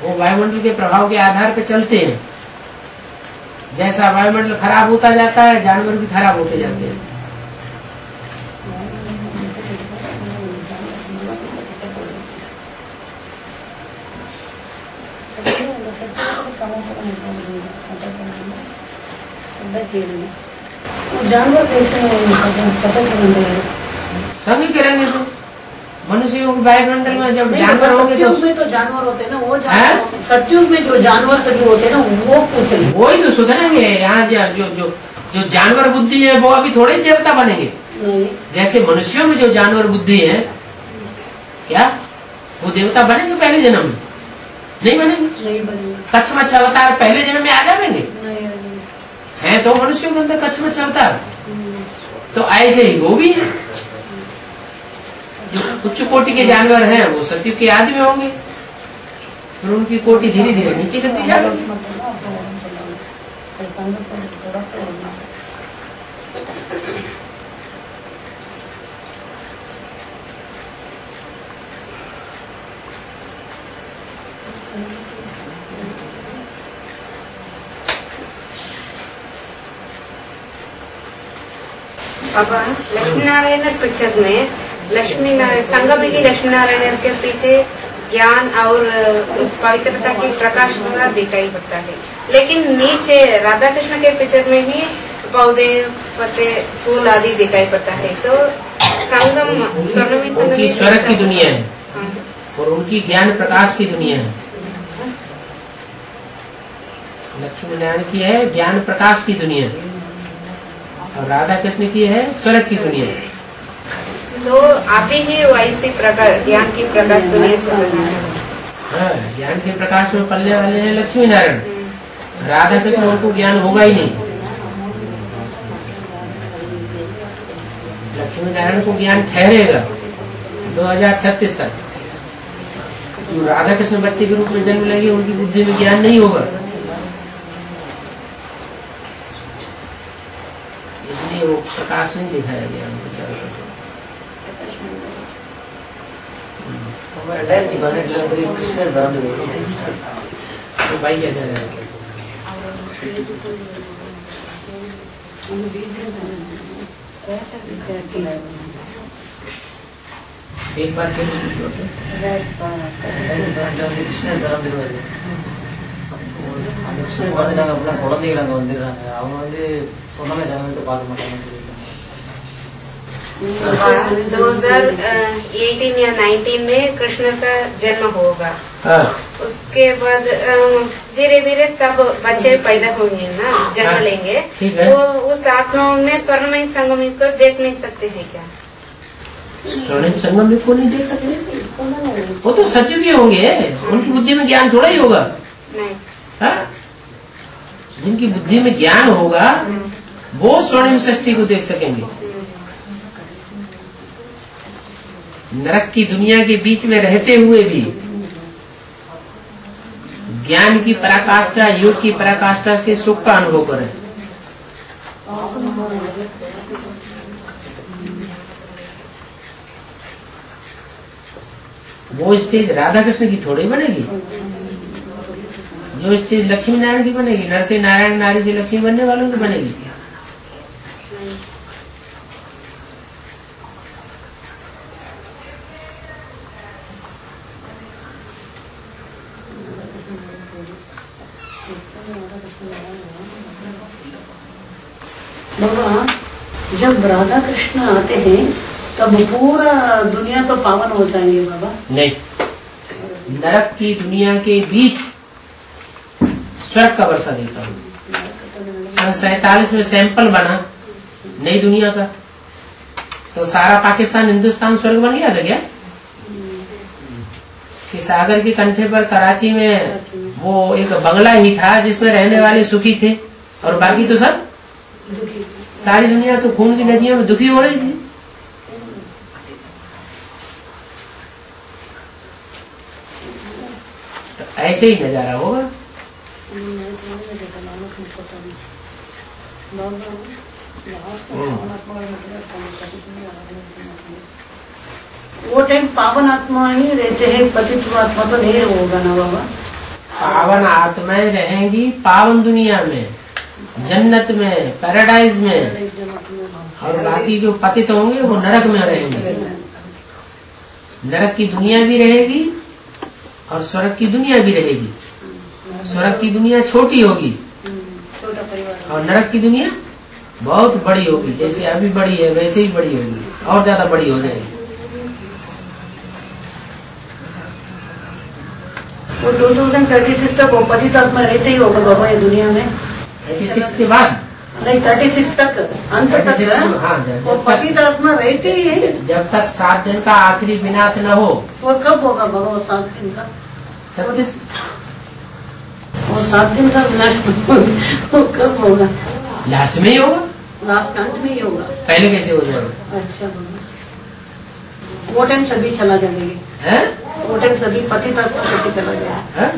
वो वायुमंडल के प्रभाव के आधार पर चलते हैं। जैसा वायुमंडल खराब होता जाता है, जानवर भी खराब होते जाते हैं। जानवर कैसे सभी करेंगे तो मनुष्यों के वायुमंडल में जब जानवर होंगे तो उसमें तो जानवर होते हैं ना, वो जानवर सत्युग में जो जानवर सभी होते हैं ना, वो पूछ रहे वो ही तो सुधरेंगे। यहाँ जो जो जो जो जानवर बुद्धि है वो अभी थोड़े देवता बनेंगे। जैसे मनुष्यों में जो जानवर बुद्धि है, क्या वो देवता बनेंगे पहले जन्म में? नहीं बनेंगे। नहीं बनेंगे। कच्छमच्छ अवतार पहले जन्म में आ जाएंगे? है तो मनुष्यों के अंदर कच्छमच्छ अवतार, तो ऐसे ही वो भी है। जो उच्च कोटि के जानवर हैं वो सत्युग के आदि में होंगे, फिर उनकी कोटि धीरे धीरे नीचे करती जाएगी। पापा लक्ष्मी नारायण पिक्चर में लक्ष्मी नारायण संगम की लक्ष्मी नारायण के पीछे ज्ञान और उस पवित्रता की प्रकाश दिखाई पड़ता है, लेकिन नीचे राधा कृष्ण के पिक्चर में ही पौधे पत्ते फूल आदि दिखाई पड़ता है। तो संगम स्वर्णमयी संगम की स्वर्ग की दुनिया है और उनकी ज्ञान प्रकाश की दुनिया है। लक्ष्मी नारायण की है ज्ञान प्रकाश की दुनिया और राधा कृष्ण की है स्वर्ग की दुनिया। तो आप ही वैसी प्रकार ज्ञान की प्रकाश दुनिया से हाँ, ज्ञान के प्रकाश में पलने वाले हैं लक्ष्मी नारायण। राधा कृष्ण उनको ज्ञान होगा ही नहीं। लक्ष्मी नारायण को ज्ञान ठहरेगा दो हजार छत्तीस तक। जो राधा कृष्ण बच्चे के रूप में जन्म लेंगे उनकी बुद्धि में ज्ञान नहीं होगा, इसलिए वो प्रकाश नहीं दिखाया गया उनको चारों तरफ। कृष्ण तो भाई क्या एक बार கிருஷ்ணன் திறந்துருவாரு. கிருஷ்ணன் பார்த்துட்டாங்க அப்படிலாம் குழந்தைகள் அங்க வந்துடுறாங்க. அவங்க வந்து சொன்னமே சமயத்தை பார்க்க மாட்டாங்கன்னு சொல்லியிருக்காங்க. दो हजार अठारह या उन्नीस में कृष्ण का जन्म होगा। हाँ। उसके बाद धीरे धीरे सब बच्चे पैदा होंगे ना, जन्म लेंगे, तो उस आत्माओं में स्वर्णमयी संगम को देख नहीं सकते हैं क्या? स्वर्णमयी संगम को नहीं देख सकते? वो तो सत्युग ही होंगे, उनकी बुद्धि में ज्ञान थोड़ा ही होगा। नहीं। हाँ? जिनकी बुद्धि में ज्ञान होगा वो स्वर्णिम सृष्टि को देख सकेंगे। नरक की दुनिया के बीच में रहते हुए भी ज्ञान की पराकाष्ठा, योग की पराकाष्ठा से सुख का अनुभव करें। वो स्टेज राधा कृष्ण की थोड़ी बनेगी, जो स्टेज लक्ष्मी नारायण की बनेगी, नर से नारायण, नारी से लक्ष्मी बनने वालों की बनेगी। बाबा जब राधा कृष्ण आते हैं तब पूरा दुनिया तो पावन हो जाएंगे बाबा? नहीं, नरक की दुनिया के बीच स्वर्ग का वर्षा देता हूँ। सन सैतालीस में सैंपल बना नई दुनिया का, तो सारा पाकिस्तान हिंदुस्तान स्वर्ग बन गया था क्या? कि सागर के कंठे पर कराची में वो एक बंगला ही था जिसमें रहने वाले सुखी थे और बाकी तो सब सारी दुनिया तो खून की नदियों में दुखी हो रही थी। तो ऐसे ही नजारा होगा। वो टाइम पावन आत्मा ही रहते हैं, पतित आत्मा तो नहीं होगा ना बाबा? पावन आत्माएं रहेंगी पावन दुनिया में, जन्नत में, पैराडाइज में, और बाकी जो पतित होंगे वो नरक में रहेंगे। नरक की दुनिया भी रहेगी और स्वर्ग की दुनिया भी रहेगी। स्वर्ग की दुनिया छोटी होगी और नरक की दुनिया बहुत बड़ी होगी। जैसे अभी बड़ी है वैसे ही बड़ी होगी, और ज्यादा बड़ी हो जाएगी। वो दो हजार थर्टी सिक्स तक वो पतित आत्मा रहते ही होगा बाबा ये दुनिया में। थर्टी सिक्स के बाद नहीं, थर्टी सिक्स तक अंत तक हाँ, वो पतित आत्मा रहते ही है जब तक सात दिन का आखिरी विनाश न हो। वो कब होगा बाबा वो सात दिन का? छत्तीस वो सात दिन का विनाश वो कब होगा? लास्ट में ही होगा। लास्ट अंत में ही होगा। पहले कैसे हो जाएगा? अच्छा बाबा, वो टाइम सभी चला जाएंगे हैं? वो टाइम सभी पतित आत्मा सभी चला जाएगा।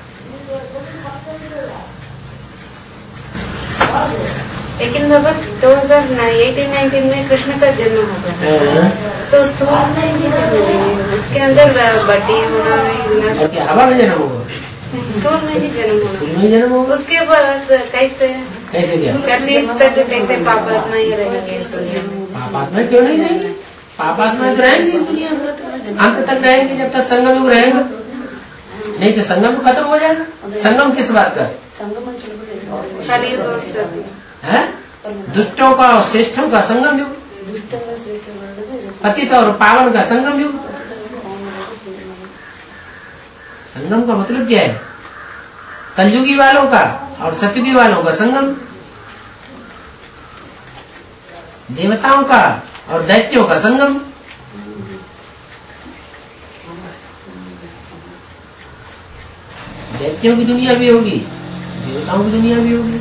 लेकिन बाबा दो हजार एटीन नाइनटीन में कृष्ण का जन्म होगा तो स्थूल में ही जन्म लेंगे, उसके अंदर बड्डी होना है, हवा में जन्म होगा, स्थूल में ही जन्म होगा। स्थूल में जन्म होगा। उसके बाद कैसे कैसे क्या छत्तीस तक कैसे पापात्मा ही रहेंगे इस दुनिया में? पापात्मा क्यों नहीं रहेंगे? पापात्मा तो रहेंगे इस दुनिया में, अंत तक रहेंगे जब तक संगम युग रहेगा। नहीं तो संगम खत्म हो जाएगा। संगम किस बात का है? दुष्टों का और श्रेष्ठों का संगम युग, पतित और पावन का संगम युग। संगम का मतलब क्या है? कलयुगी वालों का और सतयुगी वालों का संगम, देवताओं का और दैत्यों का संगम। दैत्यों की दुनिया भी होगी, देवताओं की दुनिया भी होगी।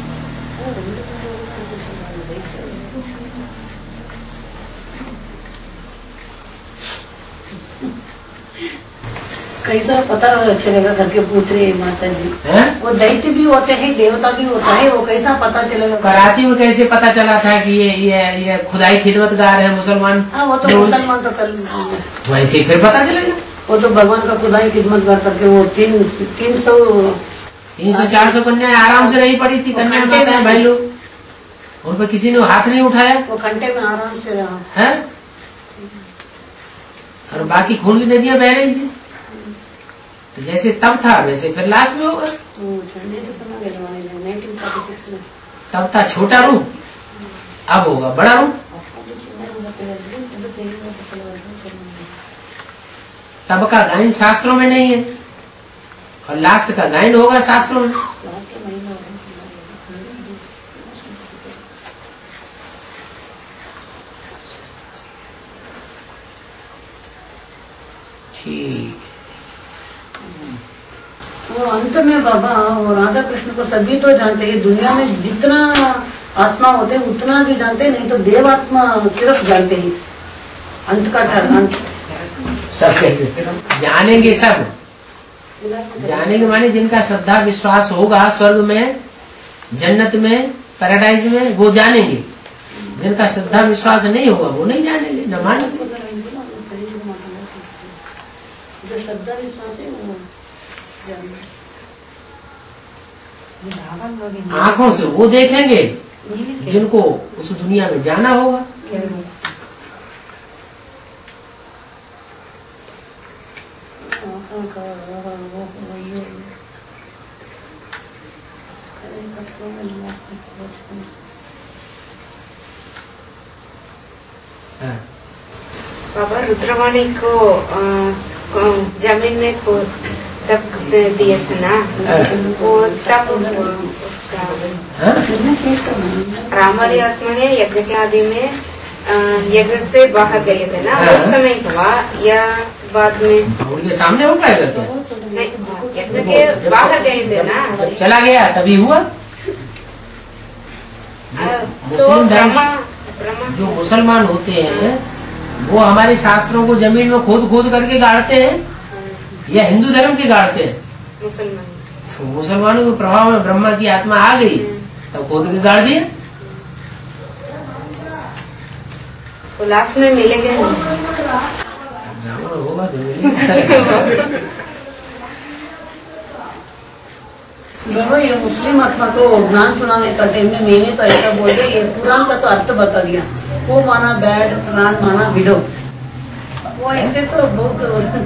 कैसा पता चलेगा करके पूछ रही है माता जी। है? वो दैत्य भी होते हैं, देवता भी होता है, वो कैसा पता चलेगा? कराची में कैसे पता चला था कि ये ये ये खुदाई खिदमतगार है मुसलमान? हाँ, वो तो मुसलमान तो कर वैसे फिर पता चलेगा। वो तो भगवान का खुदाई खिदमतगार करके वो तीन तीन सौ तीन सौ चार सौ कन्या आराम से रही पड़ी थी। कन्या माता भाई लोग, उन पर किसी ने हाथ नहीं उठाया। वो घंटे में आराम से रहा है, और बाकी खून की नदियां बह रही थी। तो जैसे तब था वैसे फिर लास्ट में होगा। तब था छोटा रूप, अब होगा बड़ा रूप। तब का गायन शास्त्रों में नहीं है और लास्ट का गायन होगा शास्त्रों में। ठीक। वो अंत में बाबा वो राधा कृष्ण को सभी तो जानते हैं, दुनिया में जितना आत्मा होते हैं उतना भी जानते, नहीं तो देव आत्मा सिर्फ जानते हैं अंत का अंत। सब कैसे जानेंगे? सब जानेंगे माने जिनका श्रद्धा विश्वास होगा स्वर्ग में, जन्नत में, पैराडाइज में, वो जानेंगे। जिनका श्रद्धा विश्वास नहीं होगा वो नहीं जानेंगे, न मानेंगे। जो श्रद्धा विश्वास है वो आंखों से वो देखेंगे जिनको उस दुनिया में जाना होगा। बाबा रुद्रवाणी को जमीन में तब दिए थे ना, वो तब उसका रामारी आत्मा ने यज्ञ के आदि में यज्ञ से बाहर गए थे ना, उस समय हुआ या बाद में? उनके सामने हो पाएगा क्या? नहीं, यज्ञ के बाहर गए थे ना, जब चला गया तभी हुआ। तो ब्रह्मा जो मुसलमान होते हैं वो हमारे शास्त्रों को जमीन में खोद खोद करके गाड़ते हैं या हिंदू धर्म के गाड़ते हैं? मुसलमान। तो मुसलमानों के प्रभाव में ब्रह्मा की आत्मा आ गई तब खोद के गाड़ दिए। तो लास्ट में मिलेंगे होगा तो मिलेंगे। दोनों ये मुस्लिम आत्मा को ज्ञान सुनाने का टाइम में मैंने तो ऐसा बोल दिया, ये कुरान का तो अर्थ बता दिया, वो माना बैड, कुरान माना विडो। वो ऐसे तो बहुत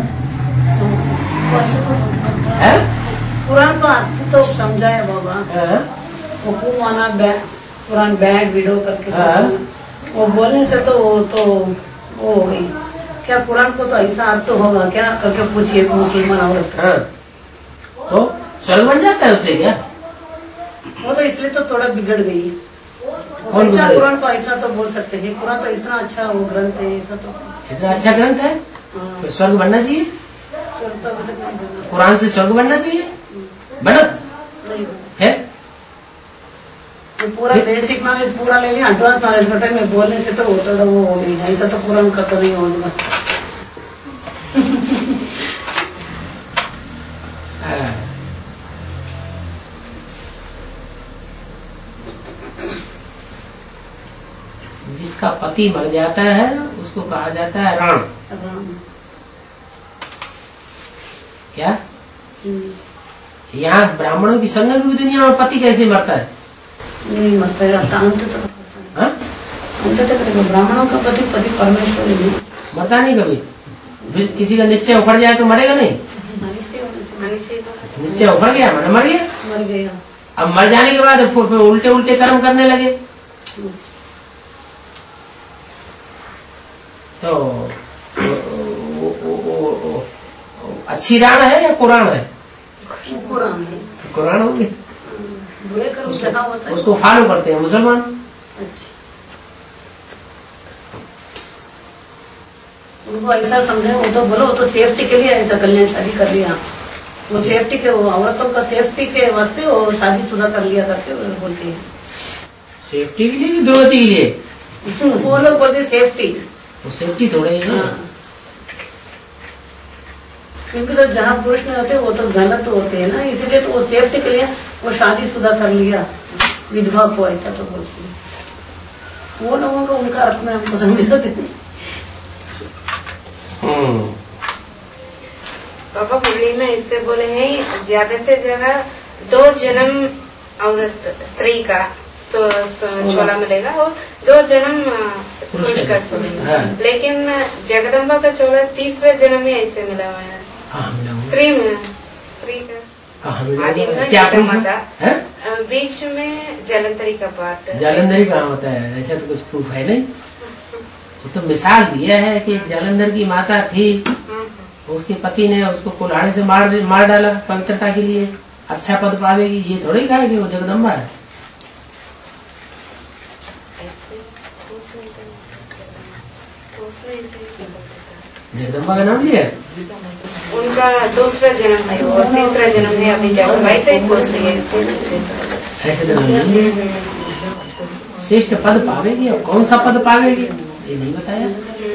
कुरान का अर्थ तो समझाया बाबा, वो को माना बैड, कुरान बैड विडो करके वो बोलने से तो वो तो वो हो गई। क्या कुरान को तो ऐसा अर्थ होगा क्या करके पूछिए मुसलमान औरत। तो स्वर्ग बन जाता है उससे क्या? वो तो इसलिए तो थोड़ा बिगड़ गई। ऐसा कुरान तो ऐसा तो बोल सकते हैं, कुरान तो इतना अच्छा वो ग्रंथ है, ऐसा तो इतना अच्छा ग्रंथ है, तो स्वर्ग बनना चाहिए। कुरान से स्वर्ग बनना चाहिए, बना है तो पूरा बेसिक नॉलेज पूरा ले लिया, एडवांस नॉलेज बटे में बोलने से तो वो थोड़ा वो हो गई। ऐसा तो कुरान का तो नहीं होगा। जिसका पति मर जाता है उसको कहा जाता है राम। क्या यहाँ ब्राह्मणों की संगम की दुनिया में पति कैसे मरता है? नहीं मरता है, अंत तक अंत तक ब्राह्मणों का पति पति परमेश्वर नहीं मरता नहीं कभी। किसी का निश्चय उखड़ जाए तो मरेगा नहीं, निश्चय उखड़ गया मैंने मर गया मर गया। अब मर जाने के बाद फिर उल्टे उल्टे कर्म करने लगे तो ओ, ओ, ओ, ओ, अच्छी राण है या कुरान है? कुरान है। कुरान होगी, उसको, उसको फॉलो करते हैं मुसलमान। उनको ऐसा समझे, वो तो बोलो वो तो सेफ्टी के लिए ऐसा कल्याण शादी कर लिया, वो सेफ्टी के औरतों का सेफ्टी के वास्ते वो शादीशुदा कर लिया करके बोलते हैं। सेफ्टी के लिए कि दुर्गति के लिए? वो लोग बोलते सेफ्टी, वो सेफ्टी थोड़े ही है। क्योंकि तो जहाँ पुरुष में होते वो तो गलत होते हैं ना, इसीलिए तो वो सेफ्टी के लिए वो शादीशुदा कर लिया विधवा को, ऐसा तो बोलते हैं वो लोगों को। उनका अर्थ में हमको समझाते हैं। पापा मुरली में इससे बोले हैं ज्यादा से ज्यादा दो जन्म औरत स्त्री का तो छोला मिलेगा और दो जन्म पुरुष का छोला, लेकिन जगदम्बा का छोला तीसरे जन्म में ऐसे मिला हुआ है स्त्री में, स्त्री का आदि में माता, बीच में जलंधरी का पाठ। जलंधरी कहाँ होता है? ऐसा तो कुछ प्रूफ है नहीं, वो तो मिसाल दिया है कि जलंधर की माता थी, उसके पति ने उसको कुल्हाड़ी से मार मार डाला पवित्रता के लिए, अच्छा पद पावेगी, ये थोड़ी कहा कि वो जगदम्बा है। जगदम्बा का नाम लिया उनका दूसरा जन्म है और तीसरा जन्म है अभी जगदम्बा, ऐसे ही पूछ रही है। ऐसे तो नहीं है, श्रेष्ठ पद पावेगी और कौन सा पद पावेगी ये नहीं बताया।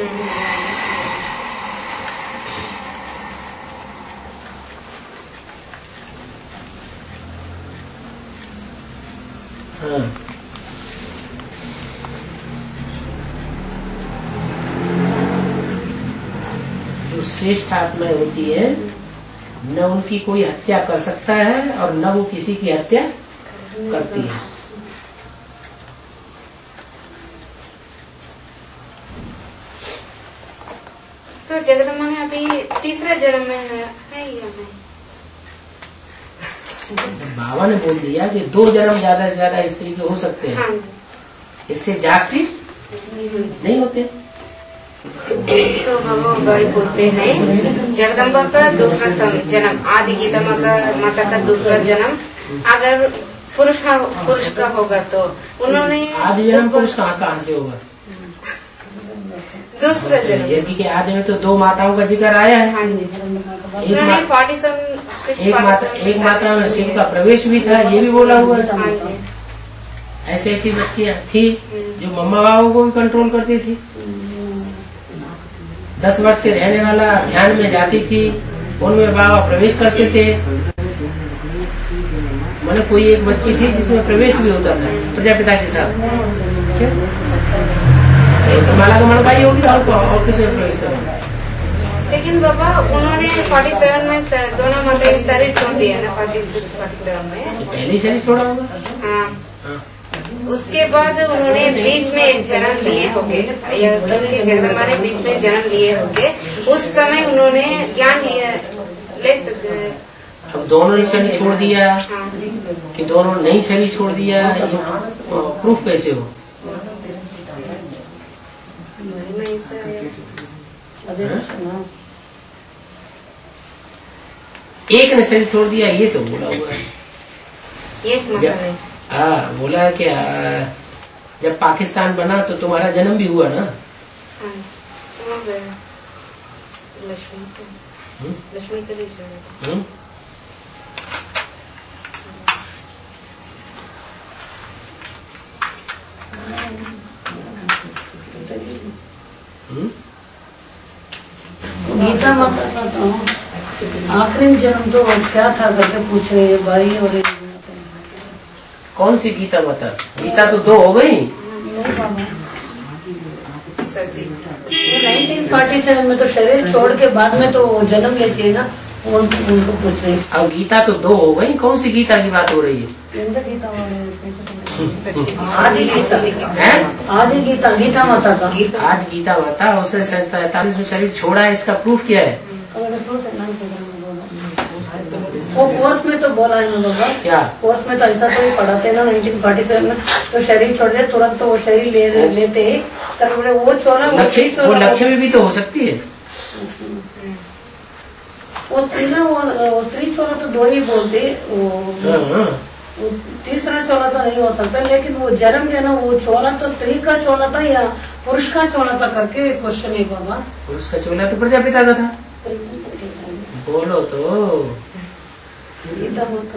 हाँ जो श्रेष्ठ आत्माएं होती है न उनकी कोई हत्या कर सकता है और न वो किसी की हत्या करती है। तो जगदम्बा ने अभी तीसरे जन्म में है या नहीं? बाबा ने बोल दिया कि दो जन्म ज्यादा से ज्यादा स्त्री के हो सकते हैं, हाँ। इससे जास्ती नहीं होते। तो हम भाई बोलते हैं जगदम्बा का दूसरा जन्म, आदि गीता माता का दूसरा जन्म अगर पुरुष पुरुष का होगा तो उन्होंने आदि जन्म पुरुष कहाँ कहाँ से होगा? दूसरा जन्म क्योंकि आदि में तो दो माताओं का जिक्र आया है। हाँ एक, मा, एक माता एक माता में शिव का प्रवेश भी था, ये भी बोला हुआ है। हाँ ऐसी ऐसी बच्चियां थी जो मम्मा बाबू को भी कंट्रोल करती थी। दस वर्ष से रहने वाला ध्यान में जाती थी, उनमें बाबा प्रवेश करते थे। मैंने कोई एक बच्ची थी जिसमें प्रवेश भी होता था प्रजापिता के साथ। तो माला का मणका ही होगी और, और किसी में प्रवेश करना। लेकिन बाबा उन्होंने सैंतालीस में स- दोनों मतलब शरीर छोड़ दिया ना, छियालीस सैंतालीस में। पहले शरीर छोड़ा होगा। हाँ, उसके बाद उन्होंने बीच में एक जन्म लिए होंगे, या उनके जन्म हमारे बीच में जन्म लिए होंगे। उस समय उन्होंने ज्ञान लिया ले सकते। अब दोनों ने शरीर छोड़ दिया हाँ, कि दोनों नहीं शरीर छोड़ दिया, ये प्रूफ कैसे हो? नहीं सर, एक ने शरीर छोड़ दिया ये तो बोला हुआ है। ये मतलब है। हाँ, बोला है कि आ, जब पाकिस्तान बना तो तुम्हारा जन्म भी हुआ ना। हाँ, वहाँ पे लक्ष्मी को हम्म? लक्ष्मी का भी जन्म। हम्म? हम्म? गीता माता का तो आखिरी जन्म तो क्या था करके पूछ रहे हैं भाई। और कौन सी गीता माता? गीता तो दो हो गई। नाइनटीन फोर्टी सेवन में तो शरीर छोड़ के बाद में तो जन्म लेती है ना, वो उनको पूछ रहे हैं। अब गीता तो दो हो गई, कौन सी गीता की बात हो रही है? गीता आदि गीता है? आदि गीता गीता माता का आज गीता माता उसने सैतालीस में शरीर छोड़ा है, इसका प्रूफ क्या है? वो कोर्स में तो बोला है ना बाबा। क्या कोर्स में तो ऐसा तो ही पढ़ाते हैं ना नाइनटीन फोर्टी सेवन में, तो शरीर छोड़ दे तुरंत तो वो शरीर ले, लेते ही तर वो छोड़ा लक्ष्य, वो लक्ष्य में भी तो हो सकती है। वो स्त्री ना वो वो स्त्री छोड़ा तो दो ही बोलते, वो वो तीसरा छोड़ा तो नहीं हो सकता। लेकिन वो जन्म देना वो छोड़ा तो स्त्री का छोड़ा था या पुरुष का छोड़ा था करके क्वेश्चन है बाबा। पुरुष का छोड़ा तो प्रजापिता का था। बोलो तो गीता माता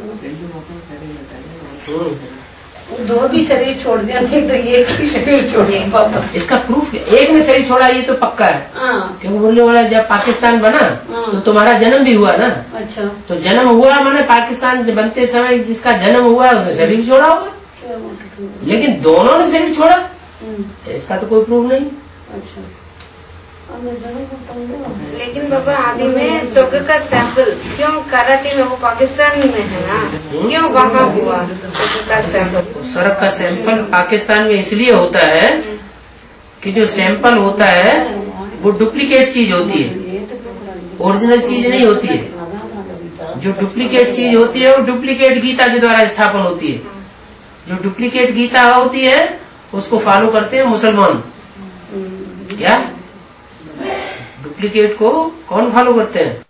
वो दो भी शरीर छोड़ दिया, नहीं तो एक ही शरीर छोड़ दिया बाबा। इसका प्रूफ एक ने शरीर छोड़ा ये तो पक्का है। हाँ, क्योंकि बोलने वाला जब पाकिस्तान बना तो तुम्हारा जन्म भी हुआ ना। अच्छा, तो जन्म हुआ माने पाकिस्तान बनते समय जिसका जन्म हुआ उसने शरीर छोड़ा होगा। लेकिन दोनों ने शरीर छोड़ा, इसका तो कोई प्रूफ नहीं। अच्छा, लेकिन बाबा आदि में स्वर्ग का सैंपल क्यों कराची में, वो पाकिस्तान में है ना, क्यों वहाँ हुआ स्वर्ग का सैंपल? स्वर्ग का सैंपल पाकिस्तान में इसलिए होता है कि जो सैंपल होता है वो डुप्लीकेट चीज होती है, ओरिजिनल चीज नहीं होती है। जो डुप्लीकेट चीज होती है वो डुप्लीकेट गीता के द्वारा स्थापन होती है। जो डुप्लीकेट गीता होती है उसको फॉलो करते हैं मुसलमान। क्या डुप्लीकेट को कौन फॉलो करते हैं?